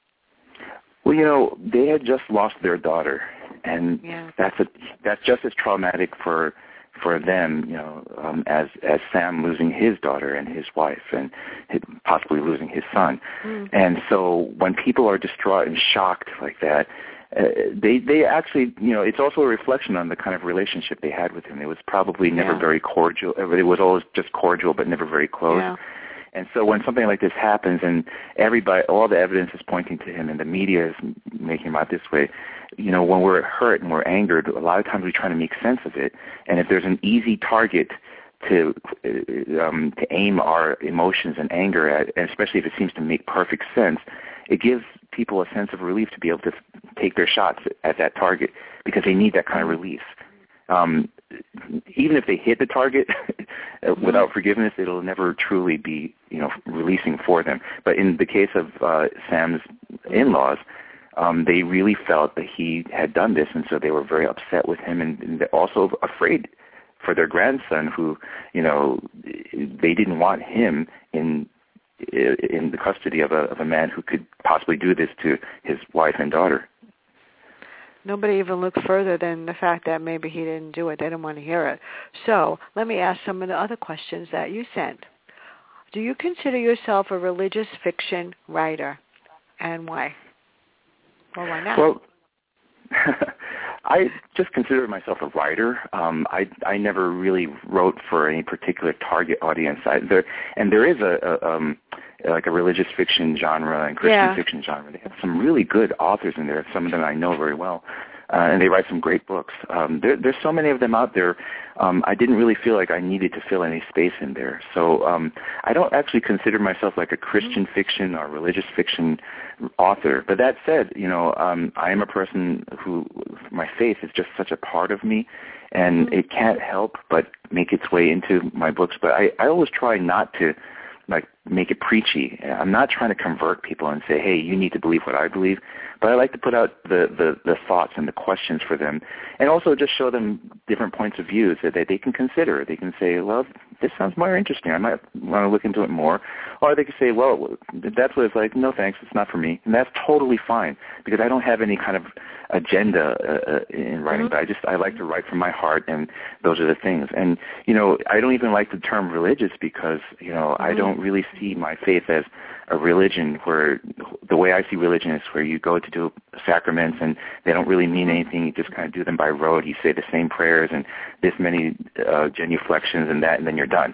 Well, you know, they had just lost their daughter, and yeah. that's a that's just as traumatic for for them, you know, um, as as Sam losing his daughter and his wife, and his, possibly losing his son. Mm. And so when people are distraught and shocked like that, uh, they they actually, you know, it's also a reflection on the kind of relationship they had with him. It was probably never yeah. very cordial. It was always just cordial, but never very close. Yeah. And so when something like this happens, and everybody, all the evidence is pointing to him, and the media is making him out this way, you know, when we're hurt and we're angered, a lot of times we try to make sense of it. And if there's an easy target to um, to aim our emotions and anger at, and especially if it seems to make perfect sense, it gives people a sense of relief to be able to take their shots at that target, because they need that kind of relief. Um, even if they hit the target without forgiveness, it'll never truly be, you know, releasing for them. But in the case of uh, Sam's in-laws, um, they really felt that he had done this, and so they were very upset with him, and, and also afraid for their grandson, who, you know, they didn't want him in in the custody of a of a man who could possibly do this to his wife and daughter. Nobody even looked further than the fact that maybe he didn't do it. They didn't want to hear it. So let me ask some of the other questions that you sent. Do you consider yourself a religious fiction writer, and why? Well, why not? Well, I just consider myself a writer. Um, I I never really wrote for any particular target audience. I, there, and there is a, a um, like a religious fiction genre and Christian yeah. fiction genre. They have some really good authors in there. Some of them I know very well, uh, and they write some great books. Um, there, there's so many of them out there. Um, I didn't really feel like I needed to fill any space in there. So um, I don't actually consider myself like a Christian fiction or religious fiction author. But that said, you know, um, I am a person who, my faith is just such a part of me, and it can't help but make its way into my books. But I, I always try not to, like, make it preachy. I'm not trying to convert people and say, hey, you need to believe what I believe. But I like to put out the, the, the thoughts and the questions for them, and also just show them different points of view so that they can consider. They can say, well, this sounds more interesting. I might want to look into it more. Or they can say, well, that's what it's like. No, thanks. It's not for me. And that's totally fine, because I don't have any kind of agenda uh, in writing, mm-hmm. but I just, I like to write from my heart, and those are the things. And, you know, I don't even like the term religious, because, you know, mm-hmm. I don't really see my faith as a religion where the way I see religion is where you go to do sacraments and they don't really mean anything. You just kind of do them by rote. You say the same prayers and this many uh, genuflections and that, and then you're done.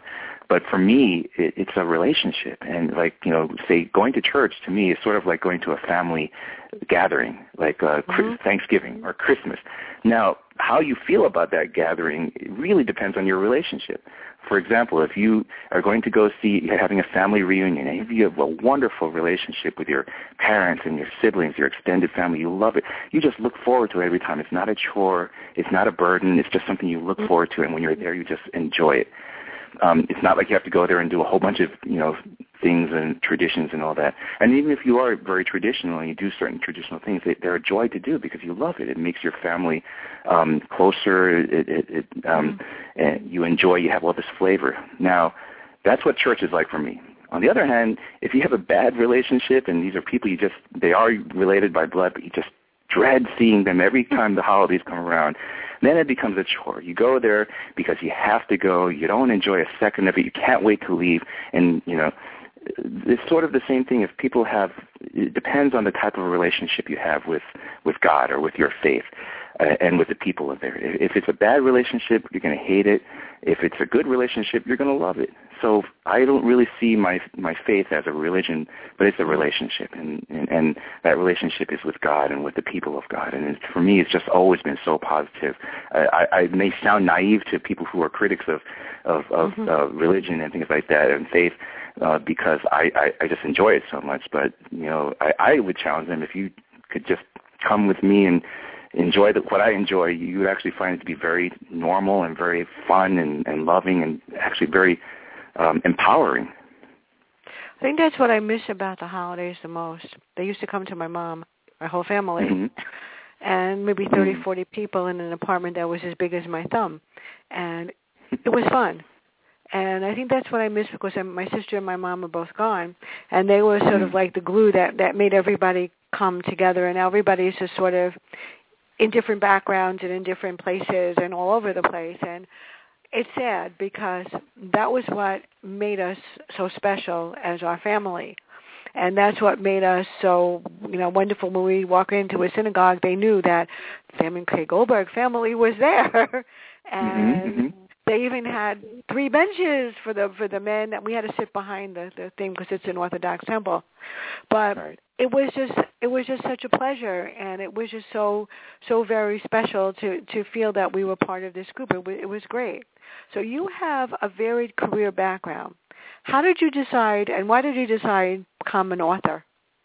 But for me, it, it's a relationship. And like, you know, say going to church to me is sort of like going to a family gathering, like uh, mm-hmm. Thanksgiving or Christmas. Now, how you feel about that gathering really depends on your relationship. For example, if you are going to go see, you're having a family reunion, and if you have a wonderful relationship with your parents and your siblings, your extended family, you love it, you just look forward to it every time. It's not a chore. It's not a burden. It's just something you look forward to, and when you're there, you just enjoy it. Um, it's not like you have to go there and do a whole bunch of, you know, things and traditions and all that. And even if you are very traditional and you do certain traditional things, they, they're a joy to do because you love it. It makes your family um, closer. It, it, it, um, mm-hmm. and you enjoy. You have all this flavor. Now, that's what church is like for me. On the other hand, if you have a bad relationship and these are people you just, they are related by blood, but you just dread seeing them every time the holidays come around, then it becomes a chore. You go there because you have to go. You don't enjoy a second of it. You can't wait to leave. And, you know, it's sort of the same thing if people have, it depends on the type of relationship you have with, with God or with your faith uh, and with the people there. If it's a bad relationship, you're going to hate it. If it's a good relationship, you're going to love it. So I don't really see my my faith as a religion, but it's a relationship, and, and, and that relationship is with God and with the people of God. And it, for me, it's just always been so positive. I, I, I may sound naive to people who are critics of, of, of mm-hmm. uh, religion and things like that and faith, uh, because I, I, I just enjoy it so much. But, you know, I, I would challenge them, if you could just come with me and enjoy the, what I enjoy, you would actually find it to be very normal and very fun and, and loving and actually very um, empowering. I think that's what I miss about the holidays the most. They used to come to my mom, my whole family, mm-hmm. and maybe thirty, mm-hmm. forty people in an apartment that was as big as my thumb. And it was fun. And I think that's what I miss because my sister and my mom are both gone, and they were sort of like the glue that, that made everybody come together, and everybody's just sort of in different backgrounds and in different places and all over the place. And it's sad because that was what made us so special as our family. And that's what made us so, you know, wonderful. When we walk into a synagogue, they knew that Sam and Kay Goldberg family was there. And mm-hmm. they even had three benches for the for the men that we had to sit behind the, the thing because it's an Orthodox temple. But right. it was just it was just such a pleasure, and it was just so so very special to, to feel that we were part of this group. It was, it was great. So you have a varied career background. How did you decide, and why did you decide to become an author?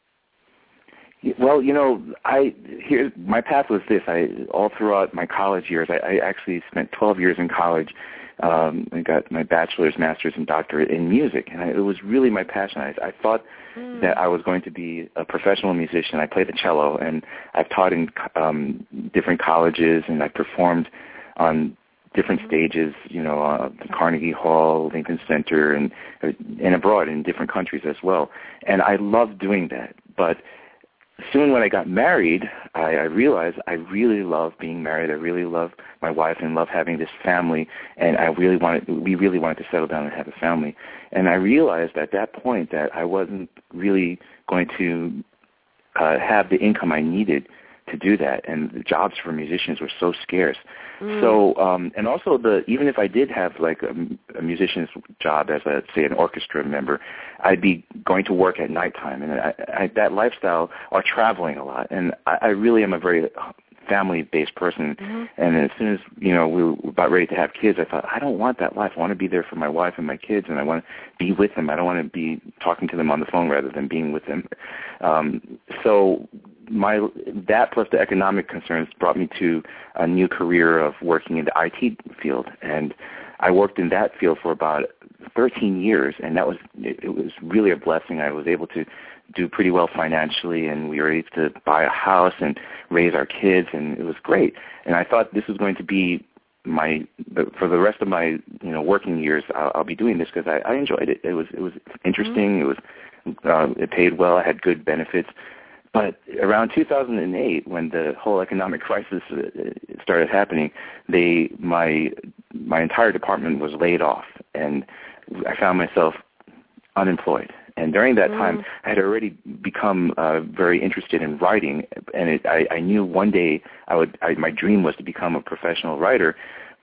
Well, you know, I here my path was this. I all throughout my college years, I, I actually spent twelve years in college. Um, I got my bachelor's, master's, and doctorate in music, and I, it was really my passion. I, I thought mm. that I was going to be a professional musician. I play the cello, and I've taught in um, different colleges, and I performed on different mm-hmm. stages, you know, uh, Carnegie Hall, Lincoln Center, and and abroad in different countries as well. And I loved doing that, but soon when I got married, I, I realized I really love being married. I really love my wife and love having this family, and I really wanted, we really wanted to settle down and have a family. And I realized at that point that I wasn't really going to uh, have the income I needed to do that, and the jobs for musicians were so scarce. Mm. So, um, and also the even if I did have like a, a musician's job as a say an orchestra member, I'd be going to work at nighttime, and I, I, that lifestyle or traveling a lot. And I, I really am a very family-based person. Mm-hmm. And as soon as you know we were about ready to have kids, I thought I don't want that life. I want to be there for my wife and my kids, and I want to be with them. I don't want to be talking to them on the phone rather than being with them. Um, so. My that plus the economic concerns brought me to a new career of working in the I T field, and I worked in that field for about thirteen years, and that was it, it was really a blessing. I was able to do pretty well financially, and we were able to buy a house and raise our kids, and it was great. And I thought this was going to be my for the rest of my you know working years. I'll, I'll be doing this because I, I enjoyed it. It was it was interesting. Mm-hmm. It was uh, it paid well. I had good benefits. But around two thousand eight, when the whole economic crisis started happening, they my my entire department was laid off, and I found myself unemployed. And during that mm. time, I had already become uh, very interested in writing, and it, I, I knew one day I would. I, my dream was to become a professional writer.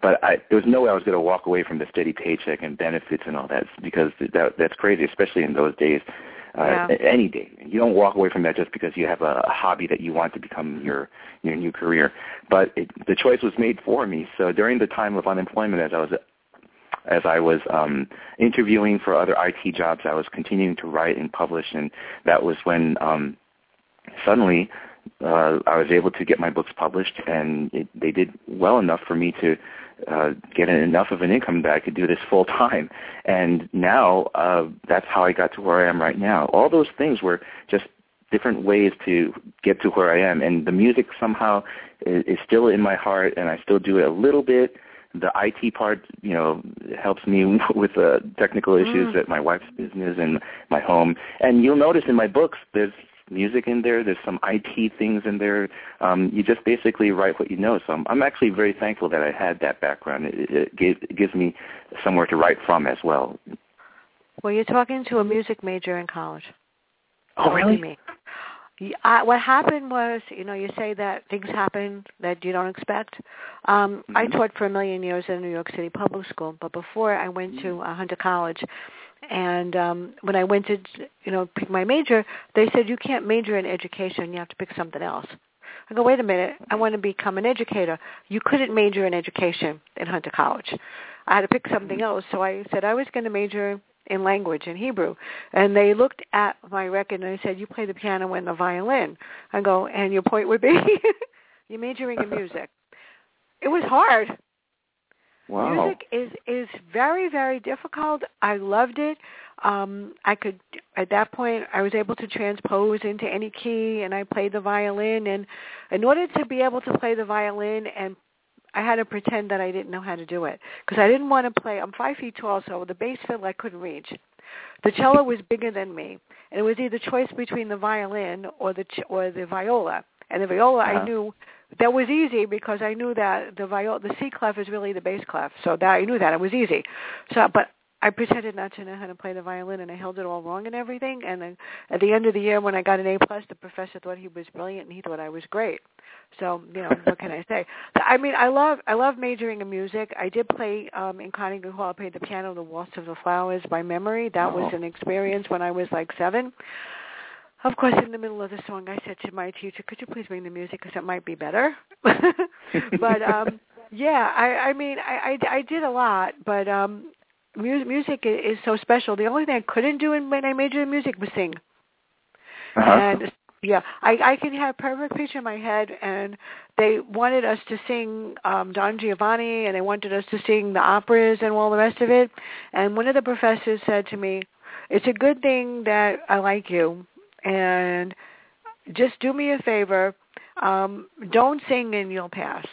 but I, there was no way I was going to walk away from the steady paycheck and benefits and all that, because that, that's crazy, especially in those days. Uh, yeah. Any day. You don't walk away from that just because you have a, a hobby that you want to become your your new career. But it, the choice was made for me. So during the time of unemployment, as I was as I was um, interviewing for other I T jobs, I was continuing to write and publish, and that was when um, suddenly uh, I was able to get my books published, and it, they did well enough for me to uh, get enough of an income that I could do this full time. And now uh, that's how I got to where I am right now. All those things were just different ways to get to where I am, and the music somehow is, is still in my heart, and I still do it a little bit. The I T part, you know, helps me with uh, technical issues mm. at my wife's business and my home. And you'll notice in my books, there's music in there. There's some I T things in there. Um, you just basically write what you know. So I'm, I'm actually very thankful that I had that background. It, it, gave, it gives me somewhere to write from as well. Well, you're talking to a music major in college. Oh, really? Me. I, what happened was, you know, you say that things happen that you don't expect. Um, mm-hmm. I taught for a million years in New York City public school, but before I went to uh, Hunter College, and um, when I went to, you know, pick my major, they said, you can't major in education, you have to pick something else. I go, wait a minute, I want to become an educator. You couldn't major in education in Hunter College. I had to pick something else, so I said I was going to major in language, in Hebrew. And they looked at my record and they said, you play the piano and the violin. I go, and your point would be, you're majoring in music. It was hard. Wow. Music is, is very, very difficult. I loved it. Um, I could, at that point, I was able to transpose into any key, and I played the violin. And in order to be able to play the violin, and I had to pretend that I didn't know how to do it, because I didn't want to play. I'm five feet tall, so the bass fiddle I couldn't reach. The cello was bigger than me, and it was either choice between the violin or the ch- or the viola. And the viola, uh-huh. I knew that was easy because I knew that the viola, the C clef is really the bass clef, so that I knew that it was easy. So, but I pretended not to know how to play the violin, and I held it all wrong and everything. And then at the end of the year, when I got an A plus, the professor thought he was brilliant, and he thought I was great. So, you know, what can I say? I mean, I love I love majoring in music. I did play um, in Carnegie Hall. I played the piano, the Waltz of the Flowers by memory. That oh. was an experience when I was like seven. Of course, in the middle of the song, I said to my teacher, could you please bring the music because it might be better? But, um, yeah, I, I mean, I, I, I did a lot, but um, mu- music is so special. The only thing I couldn't do when I majored in music was sing. Uh-huh. And yeah, I, I can have a perfect picture in my head, and they wanted us to sing um, Don Giovanni, and they wanted us to sing the operas and all the rest of it. And one of the professors said to me, it's a good thing that I like you, and just do me a favor, um, don't sing and you'll pass.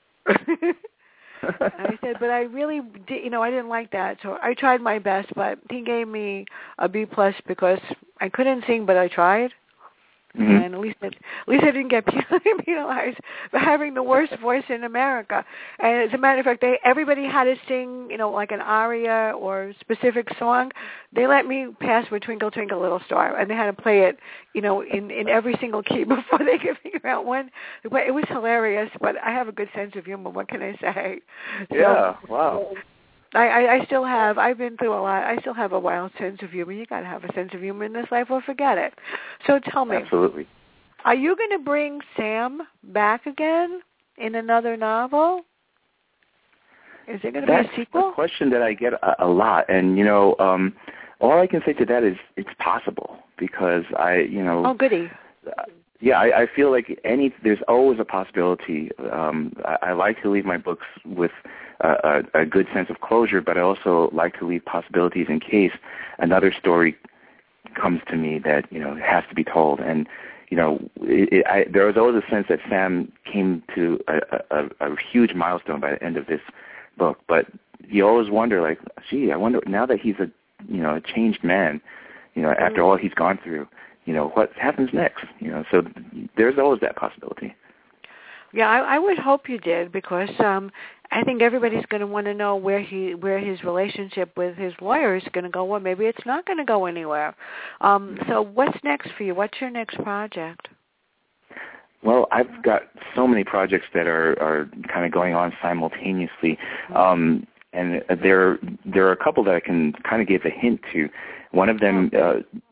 I said, but I really, did, you know, I didn't like that, so I tried my best, but he gave me a B plus because I couldn't sing, but I tried. Mm-hmm. And at least, it, at least I didn't get penalized for having the worst voice in America. And as a matter of fact, they everybody had to sing, you know, like an aria or a specific song. They let me pass with Twinkle Twinkle Little Star, and they had to play it, you know, in, in every single key before they could figure out one. But it was hilarious. But I have a good sense of humor. What can I say? Yeah. So, wow. I, I, I still have, I've been through a lot. I still have a wild sense of humor. You got to have a sense of humor in this life or forget it. So tell me. Absolutely. Are you going to bring Sam back again in another novel? Is there going to That's be a sequel? That's a question that I get a, a lot. And, you know, um, all I can say to that is it's possible because I, you know. Oh, goody. Uh, Yeah, I, I feel like any there's always a possibility. Um, I, I like to leave my books with a, a, a good sense of closure, but I also like to leave possibilities in case another story comes to me that, you know, has to be told. And, you know, it, it, I, there was always a sense that Sam came to a, a, a huge milestone by the end of this book. But you always wonder, like, gee, I wonder now that he's a, you know, a changed man, you know, after all he's gone through, you know, what happens next? You know, so there's always that possibility. Yeah, I, I would hope you did because um, I think everybody's going to want to know where he, where his relationship with his lawyer is going to go, or maybe it's not going to go anywhere. Um, so what's next for you? What's your next project? Well, I've got so many projects that are, are kind of going on simultaneously, um, and there there are a couple that I can kind of give a hint to. One of them, uh,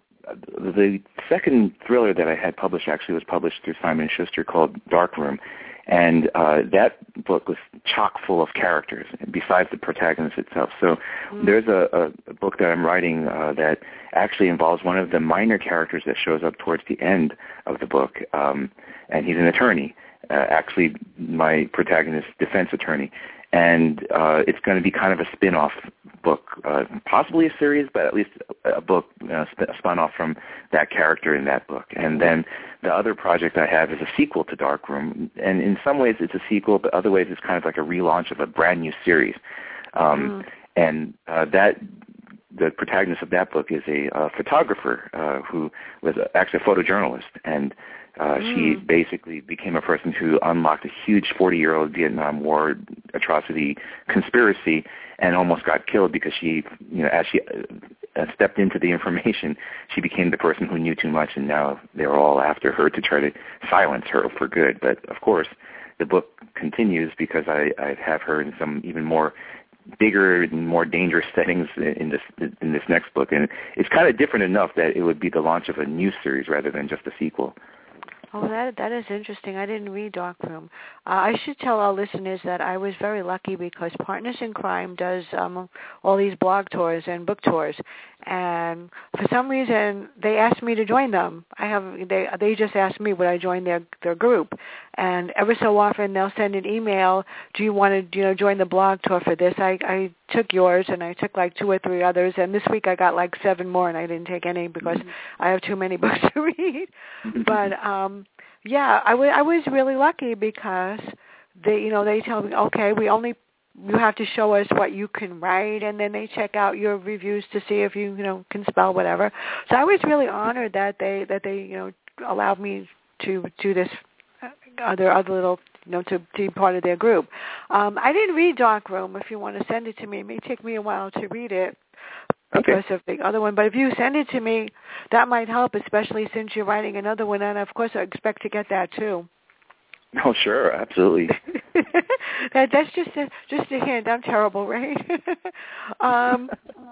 the second thriller that I had published actually was published through Simon and Schuster called Darkroom, and uh, that book was chock full of characters besides the protagonist itself. So mm-hmm. there's a, a book that I'm writing uh, that actually involves one of the minor characters that shows up towards the end of the book, um, and he's an attorney, uh, actually my protagonist's defense attorney. And uh, it's going to be kind of a spin-off book, uh, possibly a series, but at least a book uh, sp- spun off from that character in that book. And then the other project I have is a sequel to Darkroom. And in some ways it's a sequel, but other ways it's kind of like a relaunch of a brand new series. Um, mm. And uh, that the protagonist of that book is a uh, photographer uh, who was actually a photojournalist. And Uh, mm. she basically became a person who unlocked a huge forty-year-old Vietnam War atrocity conspiracy and almost got killed because she, you know, as she uh, stepped into the information, she became the person who knew too much, and now they're all after her to try to silence her for good. But, of course, the book continues because I, I have her in some even more bigger and more dangerous settings in this in this next book. And it's kind of different enough that it would be the launch of a new series rather than just a sequel. Oh, that that is interesting. I didn't read Darkroom. Uh, I should tell our listeners that I was very lucky because Partners in Crime does um, all these blog tours and book tours, and for some reason they asked me to join them. I have they they just asked me would I join their their group, and ever so often they'll send an email. Do you want to you know join the blog tour for this? I I took yours and I took like two or three others, and this week I got like seven more, and I didn't take any because I have too many books to read. But um, yeah, I, w- I was really lucky because they, you know, they tell me, okay, we only, you have to show us what you can write, and then they check out your reviews to see if you, you know, can spell whatever. So I was really honored that they, that they, you know, allowed me to do this other, other little, you know, to, to be part of their group. Um, I didn't read Darkroom. If you want to send it to me, it may take me a while to read it. Because okay. of the other one. But if you send it to me, that might help, especially since you're writing another one, and of course I expect to get that too. Oh, sure, absolutely. that, that's just a, just a hint. I'm terrible, right? um,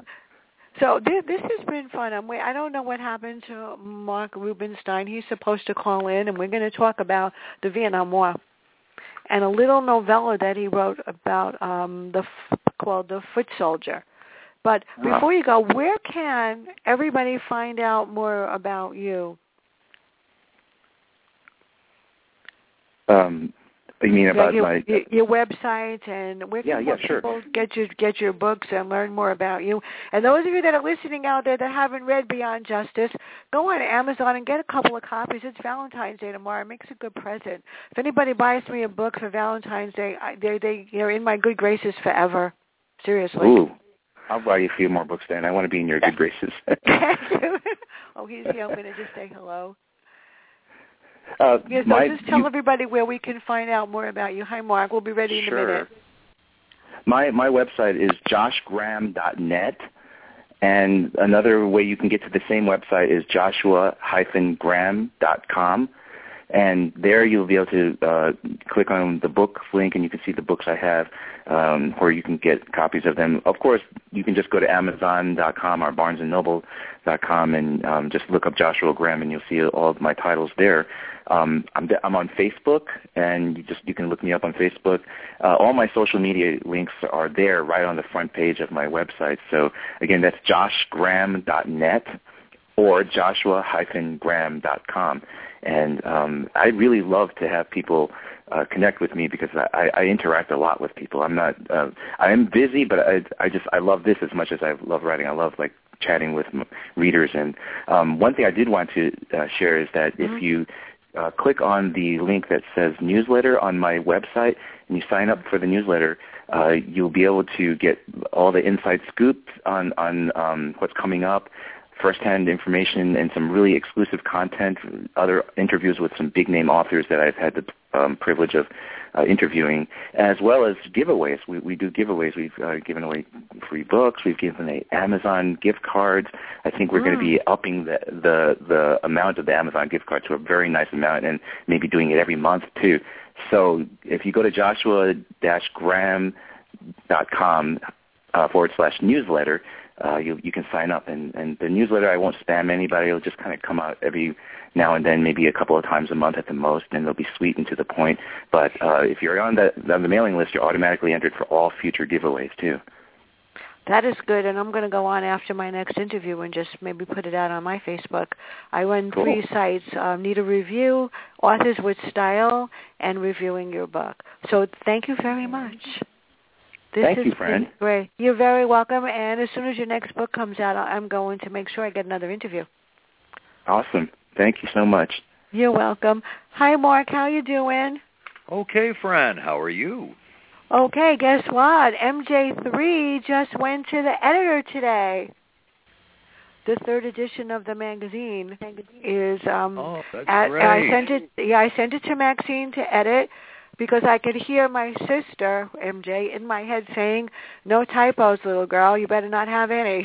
so this, this has been fun. I'm wait, I don't know what happened to Mark Rubenstein. He's supposed to call in, and we're going to talk about the Vietnam War and a little novella that he wrote about um, the called The Foot Soldier. But before you go, where can everybody find out more about you? Um, you mean about your, my your, your website and where yeah, can yeah, people sure. get your get your books and learn more about you? And those of you that are listening out there that haven't read Beyond Justice, go on Amazon and get a couple of copies. It's Valentine's Day tomorrow. It makes a good present. If anybody buys me a book for Valentine's Day, I, they they you're in my good graces forever. Seriously. Ooh. I'll buy you a few more books then. I want to be in your good graces. Oh, he's here. I'm going to just say hello. Uh, yes, my, so just tell you, everybody where we can find out more about you. Hi, Mark. We'll be ready in sure. a minute. My my website is josh graham dot net, and another way you can get to the same website is joshua dash graham dot com. And there you'll be able to uh, click on the book link, and you can see the books I have, um, where you can get copies of them. Of course, you can just go to amazon dot com or barnes and noble dot com and um, just look up Joshua Graham, and you'll see all of my titles there. Um, I'm, I'm on Facebook, and you just you can look me up on Facebook. Uh, all my social media links are there right on the front page of my website. So, again, that's josh graham dot net or joshua dash graham dot com. And um, I really love to have people uh, connect with me because I, I interact a lot with people. I'm not, uh, I am busy, but I, I just, I love this as much as I love writing. I love like chatting with m- readers. And um, one thing I did want to uh, share is that mm-hmm. if you uh, click on the link that says newsletter on my website and you sign up for the newsletter, uh, you'll be able to get all the inside scoops on, on um, what's coming up, firsthand information and some really exclusive content, other interviews with some big-name authors that I've had the um, privilege of uh, interviewing, as well as giveaways. We, we do giveaways. We've uh, given away free books. We've given away Amazon gift cards. I think we're mm. going to be upping the, the, the amount of the Amazon gift card to a very nice amount and maybe doing it every month, too. So if you go to joshua dash graham dot com uh, forward slash newsletter, uh, you, you can sign up. And, and the newsletter, I won't spam anybody. It'll just kind of come out every now and then, maybe a couple of times a month at the most, and it'll be sweet and to the point. But uh, if you're on the, on the mailing list, you're automatically entered for all future giveaways, too. That is good, and I'm going to go on after my next interview and just maybe put it out on my Facebook. I run Cool. three sites, um, Need a Review, Authors with Style, and Reviewing Your Book. So thank you very much. This Thank is you, friend. Great. You're very welcome, and as soon as your next book comes out, I'm going to make sure I get another interview. Awesome. Thank you so much. You're welcome. Hi, Mark. How you doing? Okay, Fran. How are you? Okay, guess what? M J three just went to the editor today. The third edition of the magazine is um oh, that's at, great. I sent it yeah, I sent it to Maxine to edit because I could hear my sister, M J, in my head saying, "No typos, little girl, you better not have any."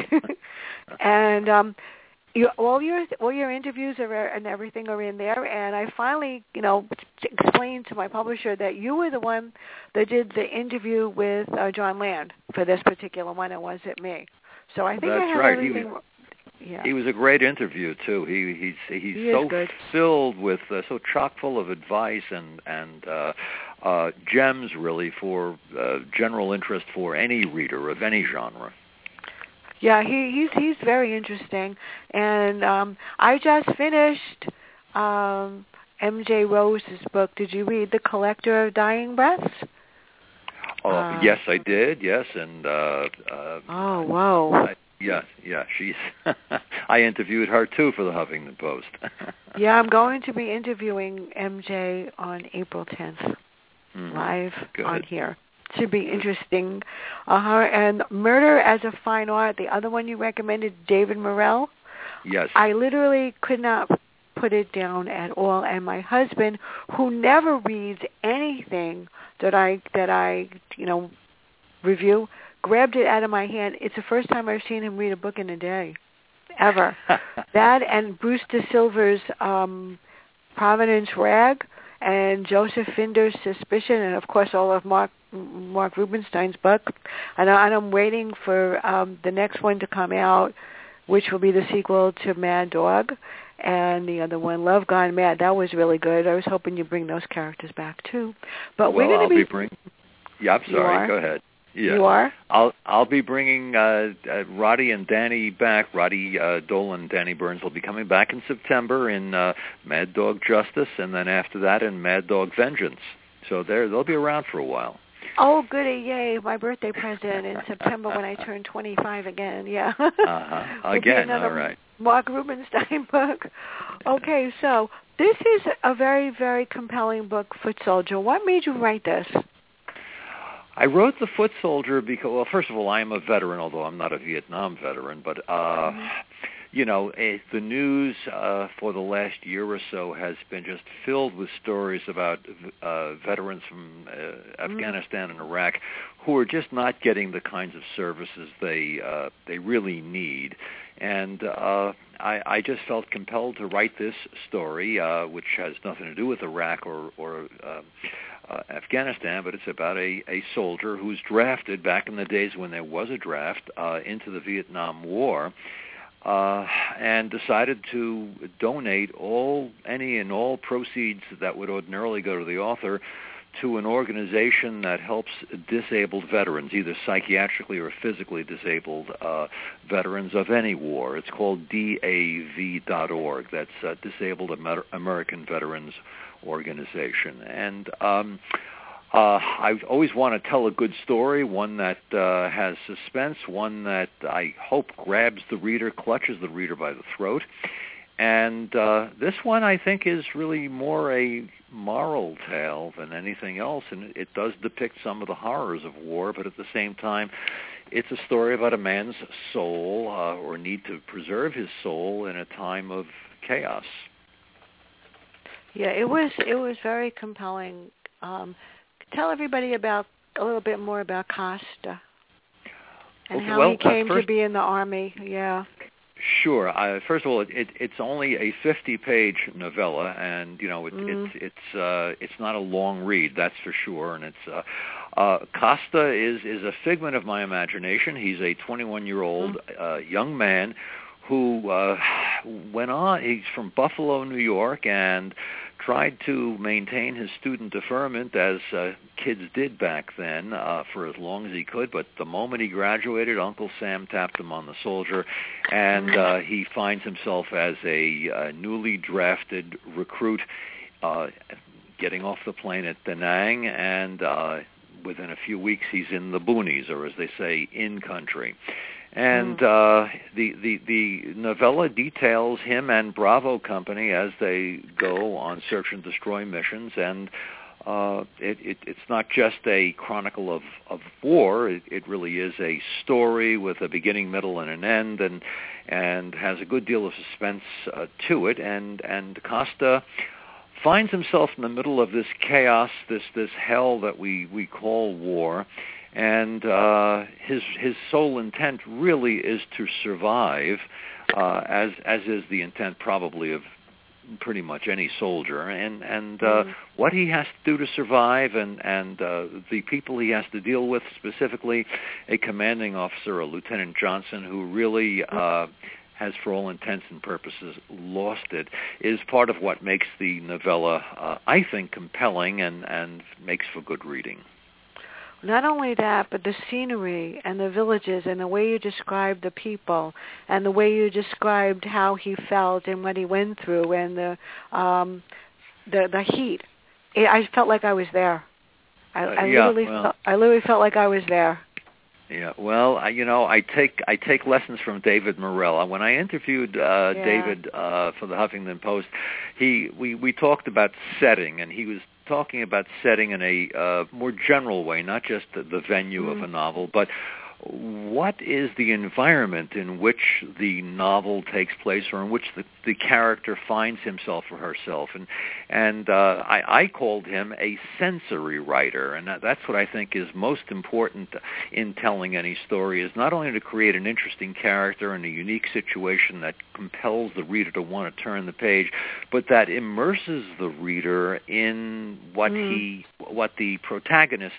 and um You, all your all your interviews are and everything are in there, and I finally, you know, explained to my publisher that you were the one that did the interview with uh, John Land for this particular one. It wasn't me. So I think That's I have right. everything. He was, yeah. he was a great interview too. He he's he's he so good. filled with uh, so chock full of advice and and uh, uh, gems really for uh, general interest for any reader of any genre. Yeah, he, he's he's very interesting, and um, I just finished um, M J Rose's book. Did you read The Collector of Dying Breaths? Oh, uh, yes, I did. Yes, and uh, uh, oh, wow. I, yeah, yeah, she's. I interviewed her too for the Huffington Post. Yeah, I'm going to be interviewing M J on April tenth, mm-hmm. live Good. on here. Should be interesting. Uh-huh. And Murder as a Fine Art, the other one you recommended, David Morrell. Yes. I literally could not put it down at all. And my husband, who never reads anything that I that I you know review, grabbed it out of my hand. It's the first time I've seen him read a book in a day, ever. That and Bruce De Silva's um, Providence Rag, and Joseph Finder's Suspicion, and of course all of Mark Mark Rubenstein's book. And, I, and I'm waiting for um, the next one to come out, which will be the sequel to Mad Dog, and the other one, Love Gone Mad. That was really good. I was hoping you'd bring those characters back too. But well, we're going I'll to be. be bring... Yeah, I'm sorry. Go ahead. Yeah. You are? I'll I'll be bringing uh, uh, Roddy and Danny back. Roddy uh, Dolan and Danny Burns will be coming back in September in uh, Mad Dog Justice, and then after that in Mad Dog Vengeance. So they're, they'll be around for a while. Oh, goody, yay, my birthday present in September when I turn twenty-five again, yeah. uh-huh. Again, all right. Mark Rubenstein book. Okay, so this is a very, very compelling book, Foot Soldier. What made you write this? I wrote The Foot Soldier because, well, first of all, I am a veteran, although I'm not a Vietnam veteran, but, uh, you know, eh, the news uh, for the last year or so has been just filled with stories about uh, veterans from uh, Afghanistan and Iraq who are just not getting the kinds of services they uh, they really need. And uh, I, I just felt compelled to write this story, uh, which has nothing to do with Iraq or, or uh, uh, Afghanistan, but it's about a, a soldier who's drafted back in the days when there was a draft uh, into the Vietnam War, uh, and decided to donate all any and all proceeds that would ordinarily go to the author to an organization that helps disabled veterans, either psychiatrically or physically disabled uh, veterans of any war. It's called D A V dot org. That's uh, Disabled Amer- American Veterans Organization. And um, uh, I always want to tell a good story, one that uh, has suspense, one that I hope grabs the reader, clutches the reader by the throat. And uh, this one, I think, is really more a moral tale than anything else, and it does depict some of the horrors of war, but at the same time, it's a story about a man's soul uh, or need to preserve his soul in a time of chaos. Yeah, it was it was very compelling. Um, tell everybody about a little bit more about Costa and okay, how well, he came uh, first, to be in the Army. Yeah. Sure. Uh, first of all, it, it, it's only a fifty-page novella, and you know it, mm. it's it's uh, it's not a long read, that's for sure. And it's uh, uh, Costa is is a figment of my imagination. He's a twenty-one-year-old mm. uh, young man who uh, went on. He's from Buffalo, New York, and tried to maintain his student deferment as uh, kids did back then uh, for as long as he could. But the moment he graduated, Uncle Sam tapped him on the shoulder, and uh, he finds himself as a uh, newly drafted recruit uh, getting off the plane at Da Nang, and uh, within a few weeks he's in the boonies, or as they say, in country. And uh, the, the the novella details him and Bravo Company as they go on search and destroy missions, and uh, it, it, it's not just a chronicle of, of war. It, it really is a story with a beginning, middle, and an end, and and has a good deal of suspense uh, to it. And and Costa finds himself in the middle of this chaos, this this hell that we, we call war. And uh, his his sole intent really is to survive, uh, as as is the intent probably of pretty much any soldier. And and uh, mm. what he has to do to survive, and and uh, the people he has to deal with, specifically a commanding officer, a Lieutenant Johnson, who really uh, has, for all intents and purposes, lost it, is part of what makes the novella, uh, I think, compelling and and makes for good reading. Not only that, but the scenery and the villages and the way you described the people and the way you described how he felt and what he went through and the um, the the heat. It, I felt like I was there. I, uh, I yeah, literally well, felt, I literally felt like I was there. Yeah, well, I, you know, I take I take lessons from David Morrell. When I interviewed uh, yeah. David uh, for the Huffington Post, he we, we talked about setting, and he was talking about setting in a uh, more general way, not just the, the venue mm. of a novel, but what is the environment in which the novel takes place, or in which the, the character finds himself or herself. And and uh, I, I called him a sensory writer, and that, that's what I think is most important in telling any story, is not only to create an interesting character in a unique situation that compels the reader to want to turn the page, but that immerses the reader in what mm. he, what the protagonist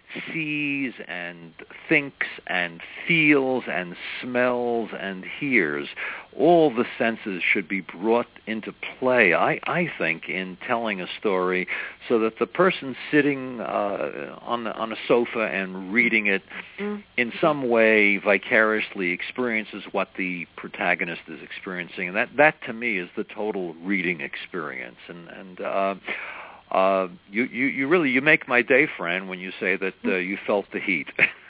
sees and thinks and feels and smells and hears. All the senses should be brought into play, I, I think, in telling a story, so that the person sitting uh, on the, on a sofa and reading it mm. in some way vicariously experiences what the protagonist is experiencing. And that, that to me, is the total reading experience. And, and uh, Uh, you, you, you really, you make my day, Fran, when you say that uh, you felt the heat.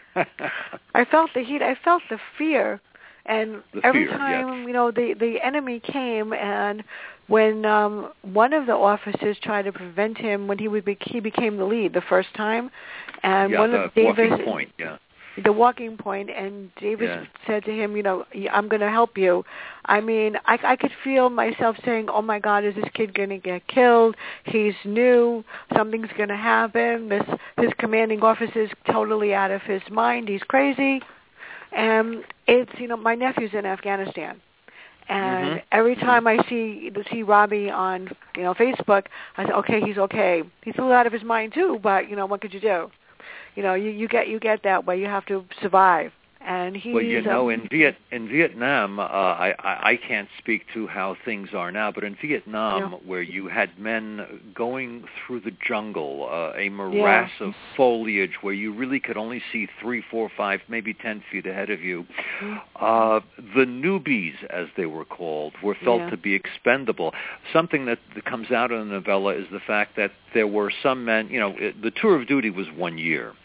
I felt the heat. I felt the fear. And the every fear, time, yes. you know, the, the enemy came, and when um, one of the officers tried to prevent him, when he would be, he became the lead the first time, and yeah, one the of Davis, walking point, yeah. the walking point, and Davis yeah. said to him, you know, I'm going to help you. I mean, I, I could feel myself saying, oh, my God, is this kid going to get killed? He's new. Something's going to happen. This His commanding officer's totally out of his mind. He's crazy. And it's, you know, my nephew's in Afghanistan. And mm-hmm. every time I see see Robbie on, you know, Facebook, I say, okay, he's okay. He's a little out of his mind, too, but, you know, what could you do? You know, you, you get you get that way. You have to survive. And he's, well, you know, um, in Viet in Vietnam, uh, I, I I can't speak to how things are now, but in Vietnam, yeah. where you had men going through the jungle, uh, a morass yeah. of foliage, where you really could only see three, four, five, maybe ten feet ahead of you, mm-hmm. uh, the newbies, as they were called, were felt yeah. to be expendable. Something that, that comes out in the novella is the fact that there were some men. You know, it, the tour of duty was one year.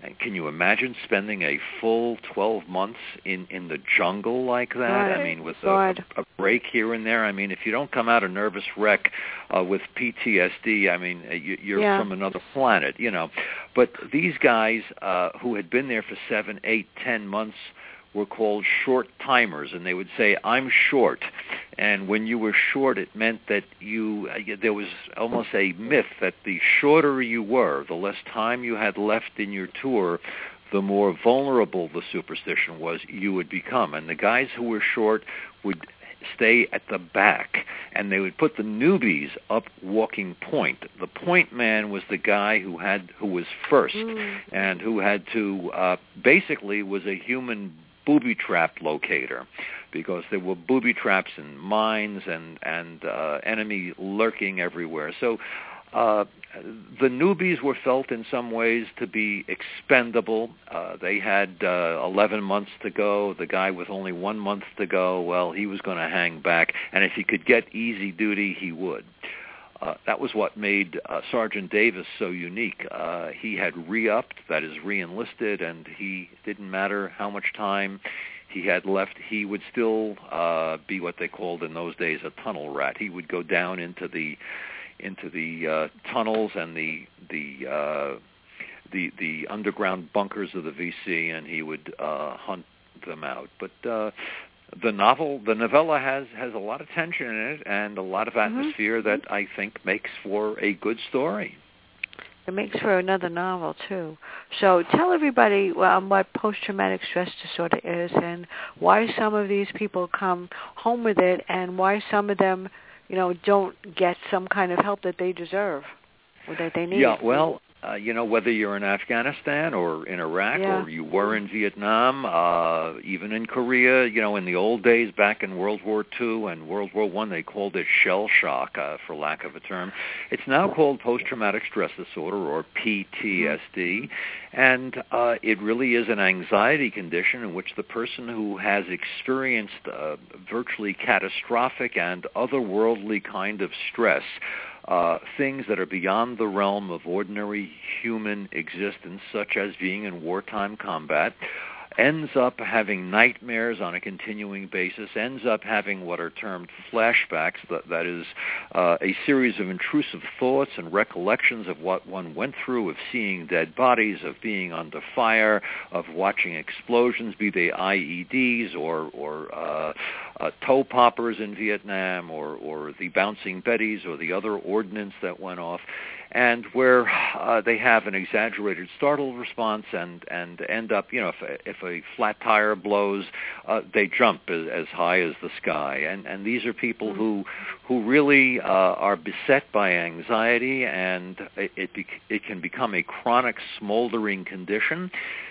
And can you imagine spending a full twelve months in, in the jungle like that? God, I mean, with a, God. a break here and there. I mean, if you don't come out a nervous wreck uh, with P T S D, I mean, you, you're yeah. from another planet, you know. But these guys uh, who had been there for seven, eight, ten months were called short timers, and they would say, I'm short. And when you were short, it meant that you, uh, there was almost a myth that the shorter you were, the less time you had left in your tour, the more vulnerable the superstition was you would become. And the guys who were short would stay at the back, and they would put the newbies up walking point. The point man was the guy who had, who was first, mm. and who had to, uh, basically was a human booby trap locator, because there were booby traps and mines and and uh, enemy lurking everywhere. So uh, the newbies were felt in some ways to be expendable. Uh, they had uh, eleven months to go. The guy with only one month to go, well, he was going to hang back, and if he could get easy duty, he would. Uh, that was what made uh, Sergeant Davis so unique. Uh, he had re-upped, that is re-enlisted, and he didn't matter how much time he had left. He would still uh, be what they called in those days a tunnel rat. He would go down into the into the uh, tunnels and the the uh, the the underground bunkers of the V C, and he would uh, hunt them out. But uh, The novel, the novella has, has a lot of tension in it and a lot of atmosphere mm-hmm. that I think makes for a good story. It makes for another novel, too. So tell everybody um, what post-traumatic stress disorder is and why some of these people come home with it and why some of them, you know, don't get some kind of help that they deserve or that they need. Yeah, well, Uh, you know, whether you're in Afghanistan or in Iraq yeah. or you were in Vietnam, uh, even in Korea, you know, in the old days back in World War Two and World War One, they called it shell shock, uh, for lack of a term. It's now called post-traumatic stress disorder, or P T S D, and uh, it really is an anxiety condition in which the person who has experienced uh, virtually catastrophic and otherworldly kind of stress, Uh, things that are beyond the realm of ordinary human existence, such as being in wartime combat, ends up having nightmares on a continuing basis, ends up having what are termed flashbacks, that, that is uh, a series of intrusive thoughts and recollections of what one went through, of seeing dead bodies, of being under fire, of watching explosions, be they I E Ds or, or uh, uh, toe poppers in Vietnam or, or the bouncing Bettys or the other ordnance that went off, and where uh, they have an exaggerated startle response and, and end up, you know, if a, if a flat tire blows, uh, they jump as, as high as the sky. And, and these are people who who really uh, are beset by anxiety, and it, it, bec- it can become a chronic smoldering condition.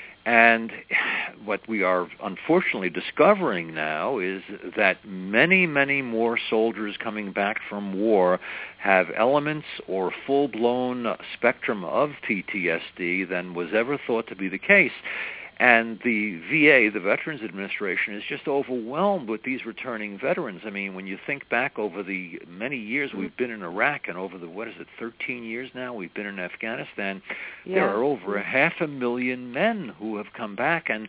And what we are unfortunately discovering now is that many, many more soldiers coming back from war have elements or full-blown spectrum of P T S D than was ever thought to be the case. And the V A, the Veterans Administration, is just overwhelmed with these returning veterans. I mean, when you think back over the many years we've been in Iraq and over the, what is it, thirteen years now we've been in Afghanistan, yeah. there are over a half a million men who have come back, and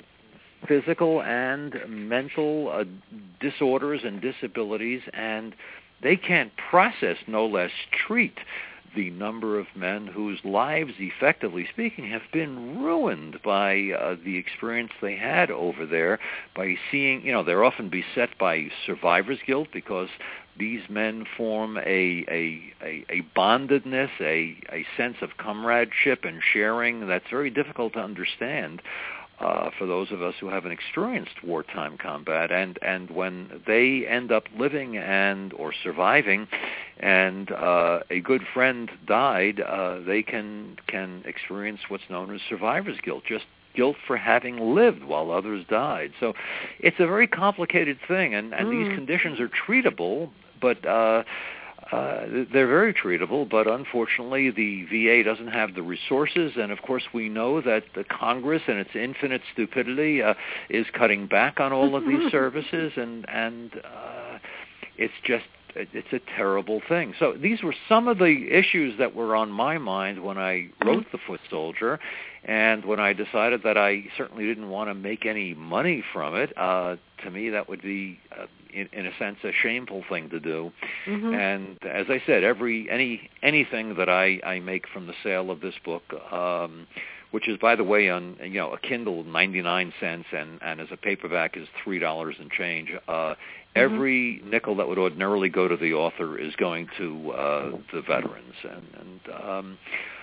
physical and mental uh, disorders and disabilities, and they can't process, no less treat, the number of men whose lives, effectively speaking, have been ruined by uh, the experience they had over there, by seeing, you know, they're often beset by survivor's guilt because these men form a a, a, a bondedness, a, a sense of comradeship and sharing that's very difficult to understand uh, for those of us who haven't experienced wartime combat. And, and when they end up living and or surviving, and uh, a good friend died, uh, they can can experience what's known as survivor's guilt, just guilt for having lived while others died. So it's a very complicated thing, and, and mm. these conditions are treatable, but uh, uh, they're very treatable, but unfortunately the V A doesn't have the resources, and of course we know that the Congress and its infinite stupidity uh, is cutting back on all of these services, and, and uh, it's just it's a terrible thing. So these were some of the issues that were on my mind when I wrote The Foot Soldier, And when I decided that I certainly didn't want to make any money from it, uh, to me that would be, uh, in, in a sense, a shameful thing to do. Mm-hmm. And as I said, every any anything that I, I make from the sale of this book, um, which is, by the way, on you know a Kindle ninety-nine cents, and, and as a paperback is three dollars and change. Uh, mm-hmm. Every nickel that would ordinarily go to the author is going to uh, the veterans, and, and um,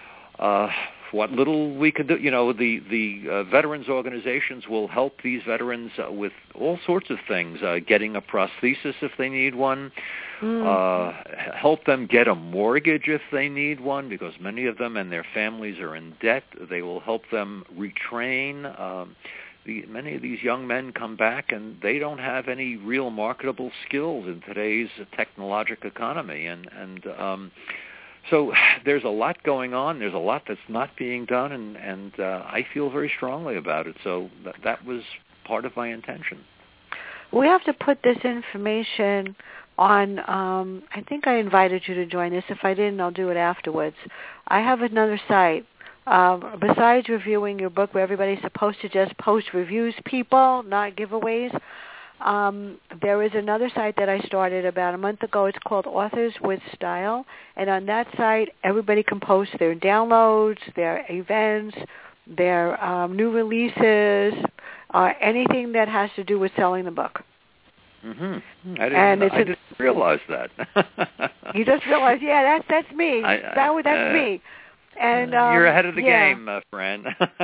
uh, what little we can do, you know, the the uh, veterans organizations will help these veterans uh, with all sorts of things, uh, getting a prosthesis if they need one. Mm. Uh, help them get a mortgage if they need one, because many of them and their families are in debt. They will help them retrain. Um, the, many of these young men come back and they don't have any real marketable skills in today's technologic economy. And, and um, so there's a lot going on. There's a lot that's not being done, and, and uh, I feel very strongly about it. So that, that was part of my intention. We have to put this information on, um, I think I invited you to join us. If I didn't, I'll do it afterwards. I have another site. Um, besides reviewing your book, where everybody's supposed to just post reviews, people, not giveaways, um, there is another site that I started about a month ago. It's called Authors with Style. And on that site, everybody can post their downloads, their events, their um, new releases, uh, anything that has to do with selling the book. Mm-hmm. I didn't, and it's I a, didn't realize that. You just realized, yeah, that's that's me. I, I, that that's uh, me. And um, you're ahead of the yeah. game, uh, friend.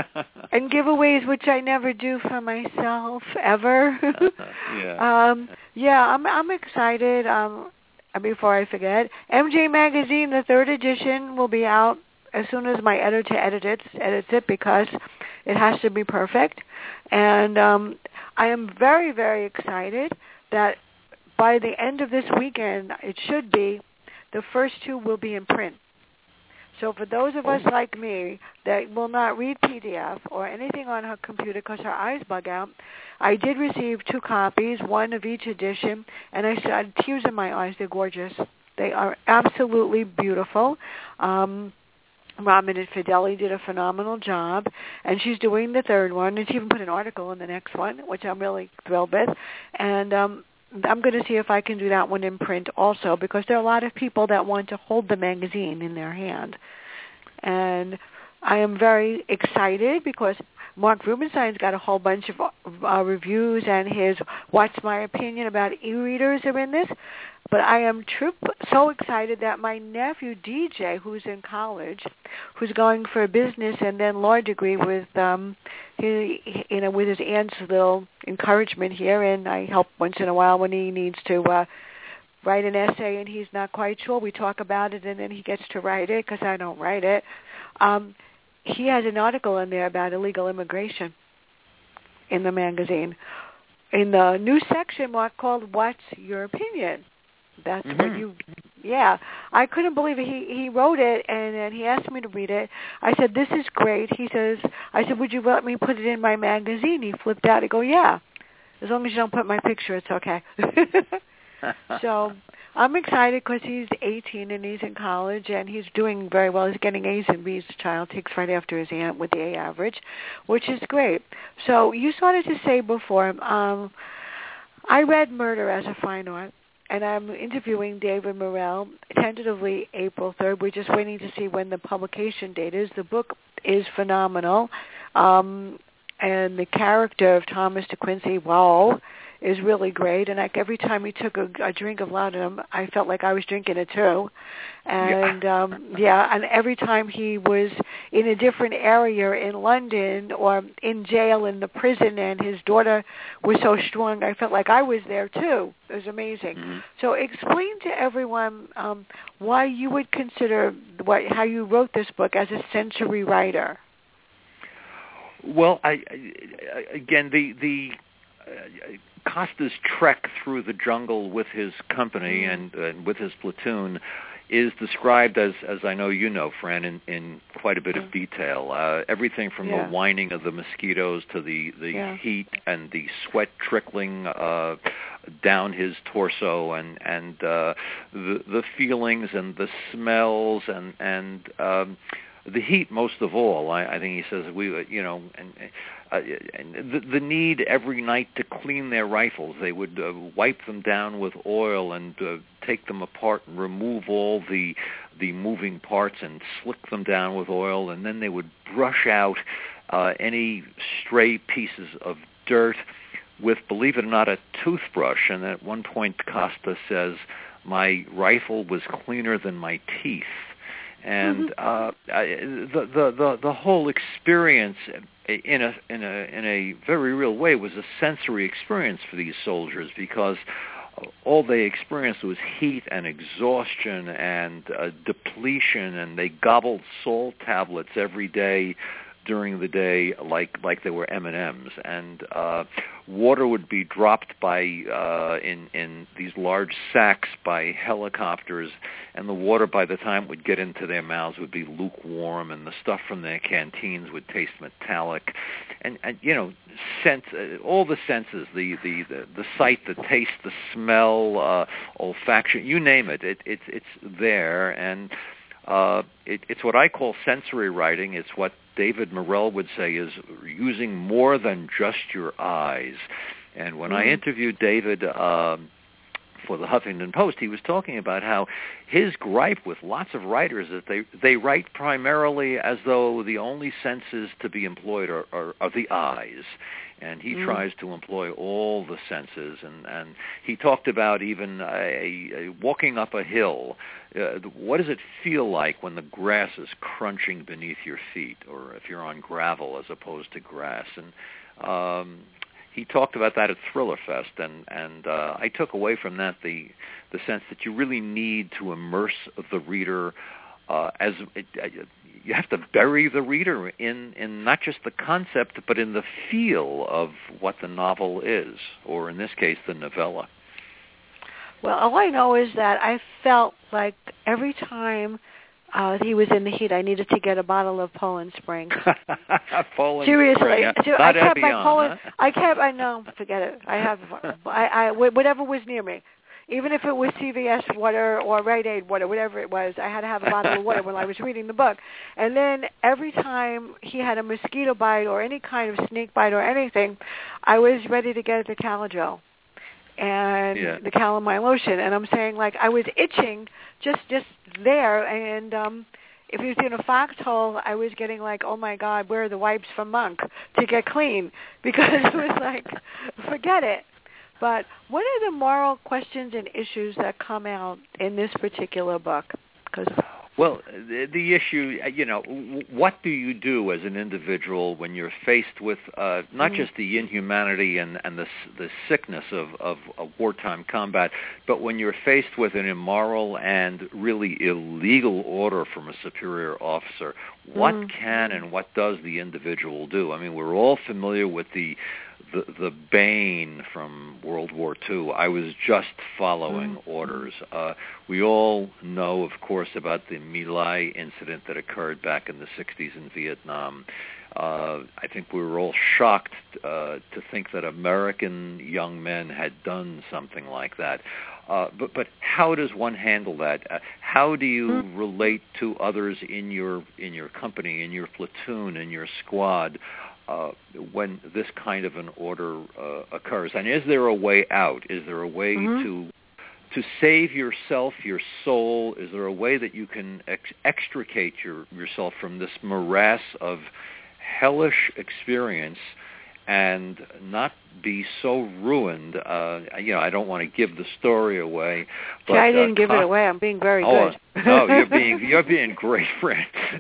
And giveaways, which I never do for myself ever. uh, yeah. Um, yeah, I'm I'm excited. Um, before I forget, M J Magazine, the third edition, will be out as soon as my editor edits edits it, because it has to be perfect. And um, I am very, very excited that by the end of this weekend, it should be, the first two will be in print. So for those of us like me that will not read P D F or anything on her computer because her eyes bug out, I did receive two copies, one of each edition, and I had tears in my eyes. They're gorgeous. They are absolutely beautiful. Um, Robin and Fideli did a phenomenal job, and she's doing the third one, and she even put an article in the next one, which I'm really thrilled with. And um, I'm going to see if I can do that one in print also, because there are a lot of people that want to hold the magazine in their hand. And I am very excited because Mark Rubenstein's got a whole bunch of uh, reviews, and his What's My Opinion about e-readers are in this. But I am true, so excited that my nephew D J, who's in college, who's going for a business and then law degree with, um, he, you know, with his aunt's little encouragement here, and I help once in a while when he needs to uh, write an essay and he's not quite sure. We talk about it, and then he gets to write it because I don't write it. Um, he has an article in there about illegal immigration in the magazine. In the new section, Mark, called What's Your Opinion? That's mm-hmm. what you, yeah. I couldn't believe it. He he wrote it, and then he asked me to read it. I said, this is great. He says, I said, would you let me put it in my magazine? He flipped out. I go, yeah. As long as you don't put my picture, it's okay. So I'm excited because he's eighteen and he's in college, and he's doing very well. He's getting A's and B's. The child takes right after his aunt with the A average, which is great. So you started to say before, um, I read Murder as a Fine Art. And I'm interviewing David Morrell, tentatively April third. We're just waiting to see when the publication date is. The book is phenomenal. Um, and the character of Thomas De Quincey, wow, is really great. And like every time he took a, a drink of laudanum, I felt like I was drinking it too. And yeah. um, yeah, and every time he was in a different area in London or in jail in the prison, and his daughter was so strong, I felt like I was there too. It was amazing. Mm-hmm. So explain to everyone um, why you would consider what how you wrote this book as a century writer. Well, I, I again the the. Uh, Costa's trek through the jungle with his company mm. and, and with his platoon is described as, as I know you know, Fran, in, in quite a bit of detail. Uh, everything from yeah. the whining of the mosquitoes to the, the yeah. heat and the sweat trickling uh, down his torso, and and uh, the the feelings and the smells and and um, the heat most of all. I, I think he says we, you know, and, uh, and the, the need every night to clean their rifles. They would uh, wipe them down with oil and uh, take them apart and remove all the the moving parts and slick them down with oil, and then they would brush out uh, any stray pieces of dirt with, believe it or not, a toothbrush. And at one point, Costa says, my rifle was cleaner than my teeth. And uh, the, the the the whole experience, in a in a in a very real way, was a sensory experience for these soldiers, because all they experienced was heat and exhaustion and uh, depletion, and they gobbled salt tablets every day during the day like like they were M and M's, and uh, water would be dropped by uh, in in these large sacks by helicopters, and the water by the time it would get into their mouths would be lukewarm, and the stuff from their canteens would taste metallic, and, and you know, sense uh, all the senses, the, the the the sight, the taste, the smell, uh, olfaction, you name it, it it's it's there, and uh, it, it's what I call sensory writing. It's what David Morrell would say is using more than just your eyes. And when mm-hmm. I interviewed David um, for the Huffington Post, he was talking about how his gripe with lots of writers is that they, they write primarily as though the only senses to be employed are, are, are the eyes. And he mm. tries to employ all the senses, and, and he talked about even a, a walking up a hill. Uh, what does it feel like when the grass is crunching beneath your feet, or if you're on gravel as opposed to grass? And um, he talked about that at Thriller Fest, and, and uh, I took away from that the the sense that you really need to immerse the reader uh, as uh, you have to bury the reader in, in not just the concept, but in the feel of what the novel is, or in this case, the novella. Well, all I know is that I felt like every time uh, he was in the heat, I needed to get a bottle of Poland Spring. Poland Seriously, Spring, huh? So I kept Evian, my Poland. Huh? I kept. I know. Forget it. I have. I, I whatever was near me. Even if it was C V S water or Rite Aid water, whatever it was, I had to have a bottle of water when I was reading the book. And then every time he had a mosquito bite or any kind of snake bite or anything, I was ready to get the Calogel and yeah. the calamine lotion. And I'm saying, like, I was itching just just there. And um, if he was in a foxhole, I was getting like, oh, my God, where are the wipes from Monk to get clean? Because it was like, forget it. But what are the moral questions and issues that come out in this particular book? 'Cause well, the, the issue, you know, what do you do as an individual when you're faced with uh, not mm-hmm. just the inhumanity and, and the, the sickness of, of, of wartime combat, but when you're faced with an immoral and really illegal order from a superior officer? What mm-hmm. can and what does the individual do? I mean, we're all familiar with the The, the Bane from World War Two. I was just following mm-hmm. orders. Uh, we all know, of course, about the My Lai incident that occurred back in the sixties in Vietnam. Uh, I think we were all shocked uh, to think that American young men had done something like that. Uh, but, but how does one handle that? Uh, how do you mm-hmm. relate to others in your in your company, in your platoon, in your squad? Uh, when this kind of an order uh, occurs, and is there a way out? Is there a way mm-hmm. to to save yourself, your soul? Is there a way that you can ex- extricate your, yourself from this morass of hellish experience and not be so ruined? Uh, you know, I don't want to give the story away. But, See, I didn't uh, give it away. I'm being very oh, good. No, you're being you're being great, friend.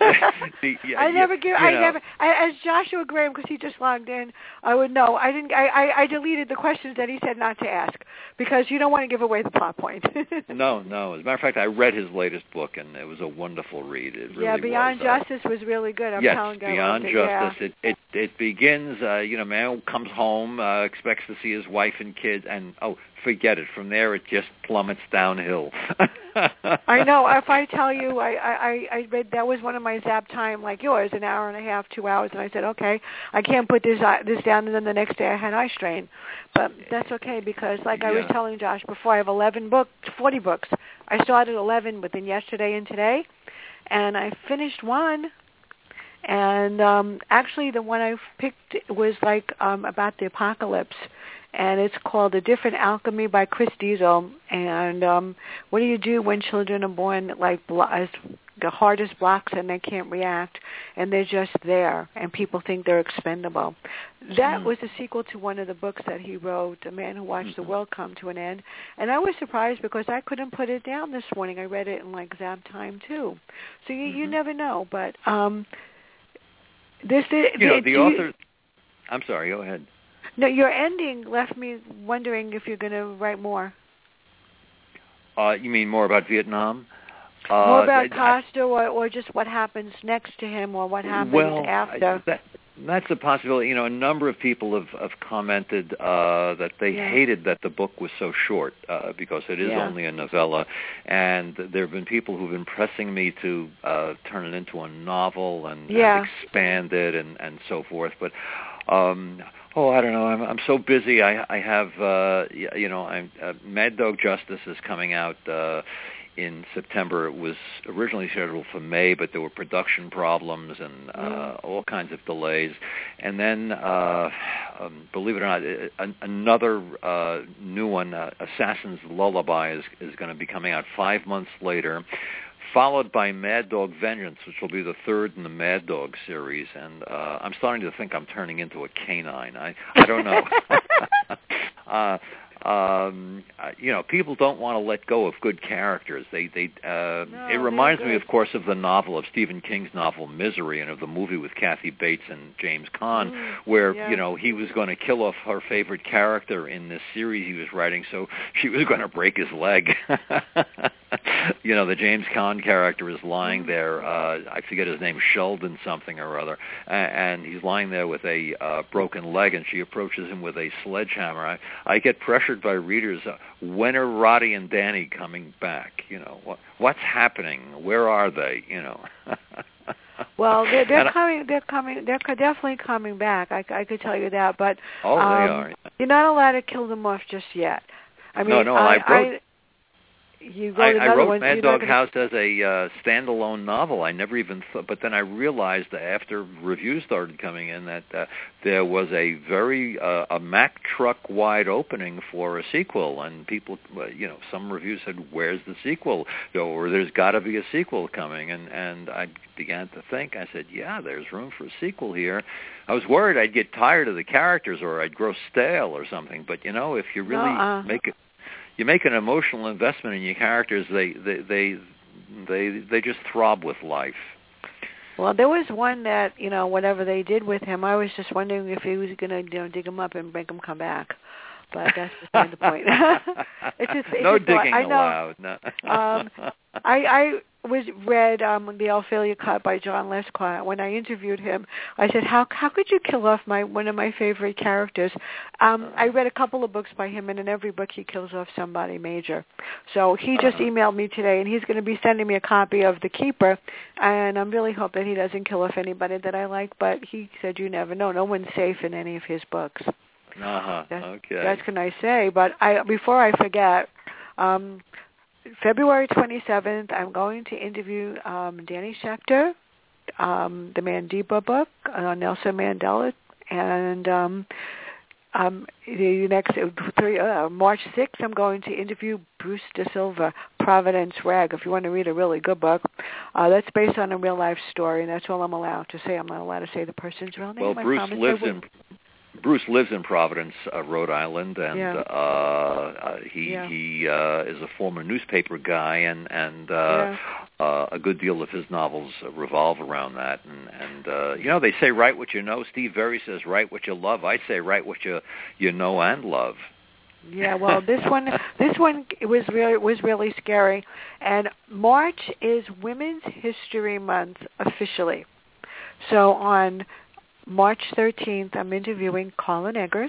the, you, I never give. I know. never. I, as Joshua Graham, because he just logged in, I would know. I didn't. I, I, I deleted the questions that he said not to ask because you don't want to give away the plot point. no, no. As a matter of fact, I read his latest book, and it was a wonderful read. It really yeah, Beyond was. Justice uh, was really good. I'm yes, telling you. Beyond it, Justice. Yeah. It it it begins. Uh, you know, man comes home, uh, expects to see his wife and kids, and oh, forget it. From there, it just plummets downhill. I know. If I tell you, I, I, I read that was one of my zap time like yours, an hour and a half, two hours, and I said, okay, I can't put this uh, this down, and then the next day I had eye strain. But that's okay because, like yeah. I was telling Josh before, I have eleven books, forty books. I started eleven within yesterday and today, and I finished one And um, actually, the one I picked was like um, about the apocalypse, and it's called A Different Alchemy by Chris Diesel. And um, what do you do when children are born like blo- as the hardest blocks and they can't react, and they're just there, and people think they're expendable? That was a sequel to one of the books that he wrote, A Man Who Watched mm-hmm. the World Come to an End. And I was surprised because I couldn't put it down this morning. I read it in like zap time too. So you, mm-hmm. you never know. But um, this is... You know, the you, author... I'm sorry, go ahead. No, your ending left me wondering if you're going to write more. Uh, you mean more about Vietnam? More uh, about I, Costa, or, or just what happens next to him, or what happens well, after? That, that's a possibility. You know, a number of people have, have commented uh, that they yeah. hated that the book was so short uh, because it is yeah. only a novella, and there have been people who've been pressing me to uh, turn it into a novel and, yeah. and expand it and, and so forth. But um, oh, I don't know. I'm I'm so busy. I I have uh, you know, I'm uh, Mad Dog Justice is coming out. Uh, In September. It was originally scheduled for May, but there were production problems and uh, mm. all kinds of delays. And then, uh, um, believe it or not, a, another uh, new one, uh, Assassin's Lullaby, is, is going to be coming out five months later, followed by Mad Dog Vengeance, which will be the third in the Mad Dog series. And uh, I'm starting to think I'm turning into a canine. I, I don't know. uh, Um, uh, you know, people don't want to let go of good characters. They, they. Uh, no, it reminds me, of course, of the novel of Stephen King's novel Misery, and of the movie with Kathy Bates and James Caan, mm, where yeah. you know he was going to kill off her favorite character in this series he was writing, so she was going to break his leg. You know, the James Caan character is lying mm. there. Uh, I forget his name, Sheldon something or other, and, and he's lying there with a uh, broken leg, and she approaches him with a sledgehammer. I, I get pressured by readers, uh, when are Roddy and Danny coming back? You know, what what's happening? Where are they? You know. Well, they're, they're and coming. They're coming. They're definitely coming back. I, I could tell you that. But oh, um, they are. You're not allowed to kill them off just yet. I mean, no, no. I, I wrote. I, You I, wrote I wrote one, Mad Dog gonna... House as a uh, standalone novel. I never even thought, but then I realized that after reviews started coming in that uh, there was a very uh, a Mack truck wide opening for a sequel, and people, you know, some reviews said, "Where's the sequel?" Or "There's got to be a sequel coming," and and I began to think. I said, "Yeah, there's room for a sequel here." I was worried I'd get tired of the characters or I'd grow stale or something, but you know, if you really uh-uh. make it. You make an emotional investment in your characters, they they they they, they just throb with life. Well, there was one that, you know, whatever they did with him, I was just wondering if he was going to, you know, dig him up and make him come back. But that's beside the point. it's just, it's no just, digging I know, allowed. No. um, I, I was read um, the Ophelia Cut by John Lescott. When I interviewed him, I said, "How how could you kill off my one of my favorite characters?" Um, I read a couple of books by him, and in every book he kills off somebody major. So he just emailed me today, and he's going to be sending me a copy of The Keeper, and I'm really hope that he doesn't kill off anybody that I like. But he said, "You never know. No one's safe in any of his books." Uh-huh. That, okay. That's can I say. But I before I forget, um, February twenty-seventh, I'm going to interview um, Danny Schechter, um, the Mandiba book, uh, Nelson Mandela, and um, um, the next three, uh, March sixth, I'm going to interview Bruce De Silva, Providence Rag. If you want to read a really good book, uh, that's based on a real life story, and that's all I'm allowed to say. I'm not allowed to say the person's real name. Well, I Bruce lives in. Bruce lives in Providence, uh, Rhode Island, and yeah. uh, uh, he yeah. he uh, is a former newspaper guy, and and uh, yeah. uh, a good deal of his novels revolve around that. And and uh, you know, they say write what you know. Steve Very says write what you love. I say write what you you know and love. Yeah, well, this one, this one was really was really scary. And March is Women's History Month officially. So on March thirteenth, I'm interviewing Colin Eggers.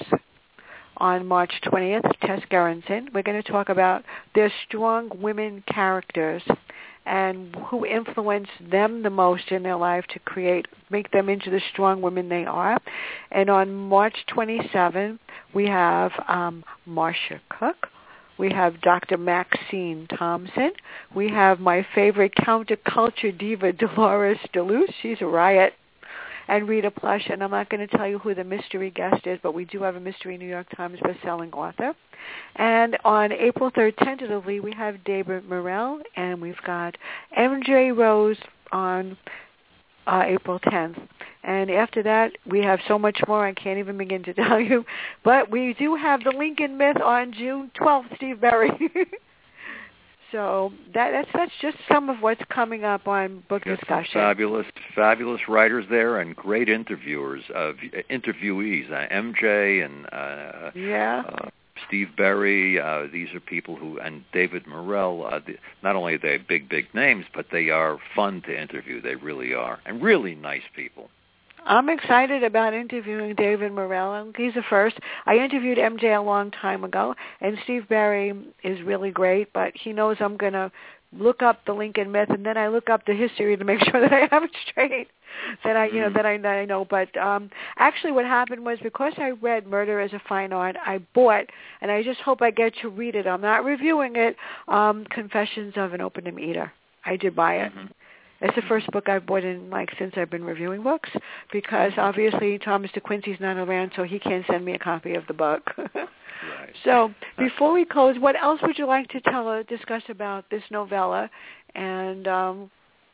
On March twentieth, Tess Gerritsen. We're going to talk about their strong women characters and who influenced them the most in their life to create, make them into the strong women they are. And on March twenty-seventh, we have um, Marcia Cook. We have Doctor Maxine Thompson. We have my favorite counterculture diva, Dolores DeLuce. She's a riot. and read a plush. And I'm not going to tell you who the mystery guest is, but we do have a mystery New York Times best-selling author. And on April third, tentatively, we have David Morrell, and we've got M J Rose on uh, April tenth. And after that, we have so much more I can't even begin to tell you. But we do have the Lincoln Myth on June twelfth, Steve Berry. So that, that's that's just some of what's coming up on book Got discussion. Some fabulous, fabulous writers there and great interviewers, uh, interviewees. Uh, M J and uh, yeah. uh, Steve Berry. Uh, these are people who, and David Morrell. Uh, the, not only are they big, big names, but they are fun to interview. They really are, and really nice people. I'm excited about interviewing David Morrell. He's the first. I interviewed M J a long time ago, and Steve Berry is really great, but he knows I'm going to look up the Lincoln Myth, and then I look up the history to make sure that I have it straight, that I, you know, that I, that I know. But um, actually what happened was because I read Murder as a Fine Art, I bought, and I just hope I get to read it. I'm not reviewing it, um, Confessions of an Opium Eater. I did buy it. Mm-hmm. It's the first book I've bought in, like, since I've been reviewing books, because obviously Thomas DeQuincy's not around, so he can't send me a copy of the book. Right. So before we close, what else would you like to tell, uh, discuss about this novella, and um,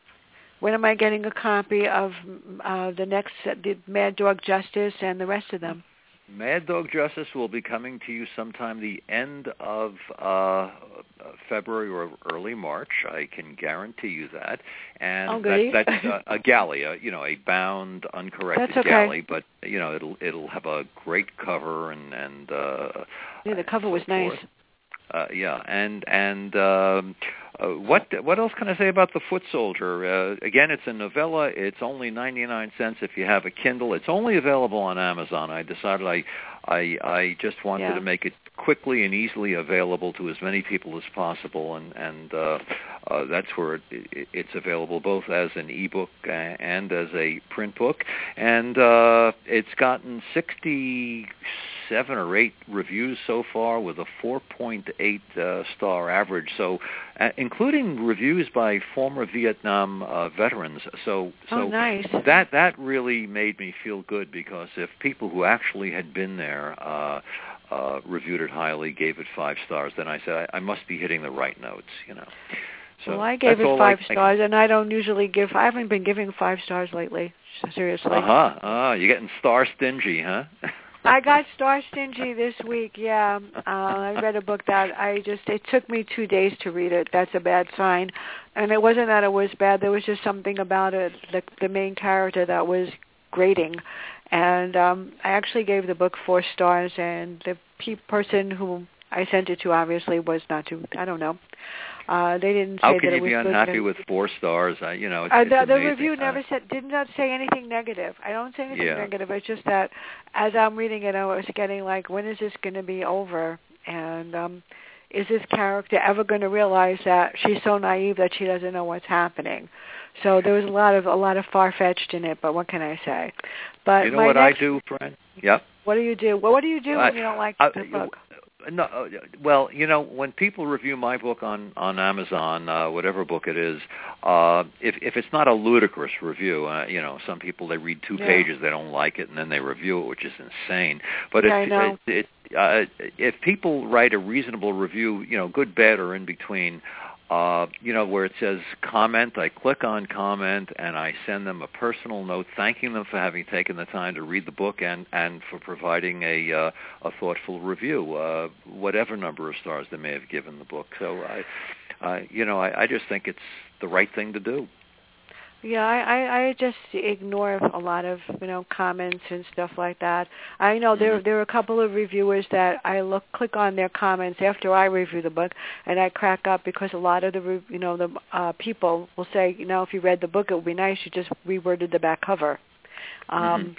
when am I getting a copy of uh, the next, uh, the Mad Dog Justice and the rest of them? Mad Dog Justice will be coming to you sometime the end of uh, February or early March. I can guarantee you that. And oh, that, that's uh, a galley, uh, you know, a bound, uncorrected that's okay. galley. But you know, it'll it'll have a great cover and and uh, yeah, the cover was so nice. Uh, yeah, and and um, uh, what what else can I say about The Foot Soldier? Uh, again, it's a novella. It's only ninety-nine cents if you have a Kindle. It's only available on Amazon. I decided I I, I just wanted yeah. to make it quickly and easily available to as many people as possible, and and uh, uh, that's where it, it, it's available both as an ebook and as a print book. And uh, it's gotten sixty. Seven or eight reviews so far with a four point eight uh, star average, so uh, including reviews by former Vietnam uh, veterans. So, so oh, nice. that that really made me feel good, because if people who actually had been there uh, uh, reviewed it highly, gave it five stars, then I said I, I must be hitting the right notes, you know. So well, I gave it five I, stars, and I don't usually give. I haven't been giving five stars lately. Seriously. Uh huh. Uh, you're getting star stingy, huh? I got star stingy this week, yeah. Uh, I read a book that I just, it took me two days to read it. That's a bad sign. And it wasn't that it was bad. There was just something about it, the, the main character, that was grating. And um, I actually gave the book four stars, and the pe- person who I sent it to obviously was not too, I don't know. Uh, they didn't say How can that it you was be good unhappy and, with four stars? Uh, you know, it's, uh, it's the, the amazing. review never uh, said, did not say anything negative. I don't say anything yeah. negative. It's just that as I'm reading it, I was getting like, when is this going to be over? And um, is this character ever going to realize that she's so naive that she doesn't know what's happening? So there was a lot of a lot of far-fetched in it. But what can I say? But you know my what next, I do, friend? Yep. What do you do? Well, what do you do I, when you don't like I, the book? No, uh, well, you know, when people review my book on on Amazon, uh, whatever book it is, uh, if if it's not a ludicrous review, uh, you know, some people they read two yeah. pages, they don't like it, and then they review it, which is insane. But yeah, if I know. it, it, uh, if people write a reasonable review, you know, good, bad, or in between. Uh, you know, where it says comment, I click on comment, and I send them a personal note thanking them for having taken the time to read the book and, and for providing a uh, a thoughtful review, uh, whatever number of stars they may have given the book. So, I, I you know, I, I just think it's the right thing to do. Yeah, I, I, I just ignore a lot of, you know, comments and stuff like that. I know there Mm-hmm. there are a couple of reviewers that I look click on their comments after I review the book, and I crack up because a lot of the, you know, the uh, people will say, you know, if you read the book, it would be nice you just reworded the back cover. Um,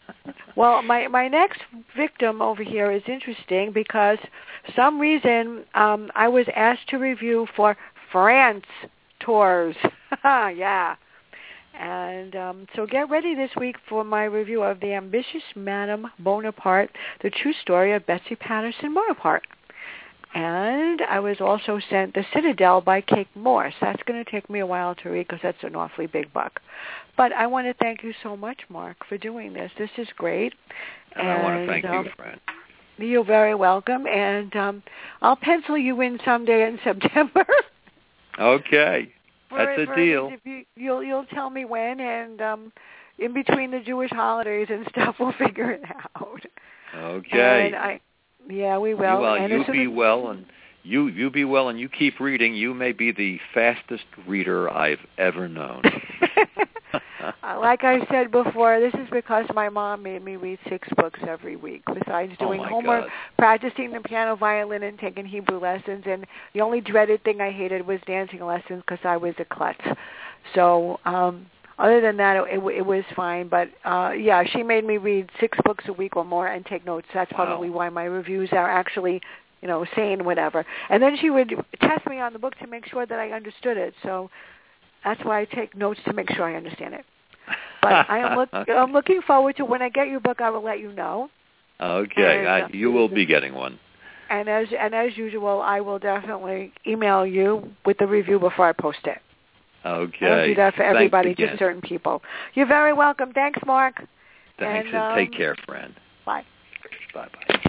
well, my, my next victim over here is interesting because for some reason um, I was asked to review for France tours. Yeah. And um, so get ready this week for my review of The Ambitious Madame Bonaparte, the true story of Betsy Patterson Bonaparte. And I was also sent The Citadel by Kate Morse. That's going to take me a while to read because that's an awfully big book. But I want to thank you so much, Mark, for doing this. This is great. And, and I want to thank um, you, friend. You're very welcome. And um, I'll pencil you in someday in September. Okay. For, that's a for deal. You, you'll, you'll tell me when, and um, in between the Jewish holidays and stuff, we'll figure it out. Okay. And I, yeah, we will. You, well, and you be as, well, and you you be well, and you keep reading. You may be the fastest reader I've ever known. Like I said before, this is because my mom made me read six books every week, besides doing oh my homework, God. practicing the piano, violin, and taking Hebrew lessons. And the only dreaded thing I hated was dancing lessons because I was a klutz. So um, other than that, it, it, it was fine. But, uh, yeah, she made me read six books a week or more and take notes. That's Wow. probably why my reviews are actually, you know, sane, whatever. And then she would test me on the book to make sure that I understood it. So that's why I take notes to make sure I understand it. But I am look, I'm looking forward to when I get your book. I will let you know. Okay, and, I, uh, you will be getting one. And as and as usual, I will definitely email you with the review before I post it. Okay. I don't do that for everybody, Thanks just certain people. You're very welcome. Thanks, Mark. Thanks, and, and um, take care, friend. Bye. Bye-bye.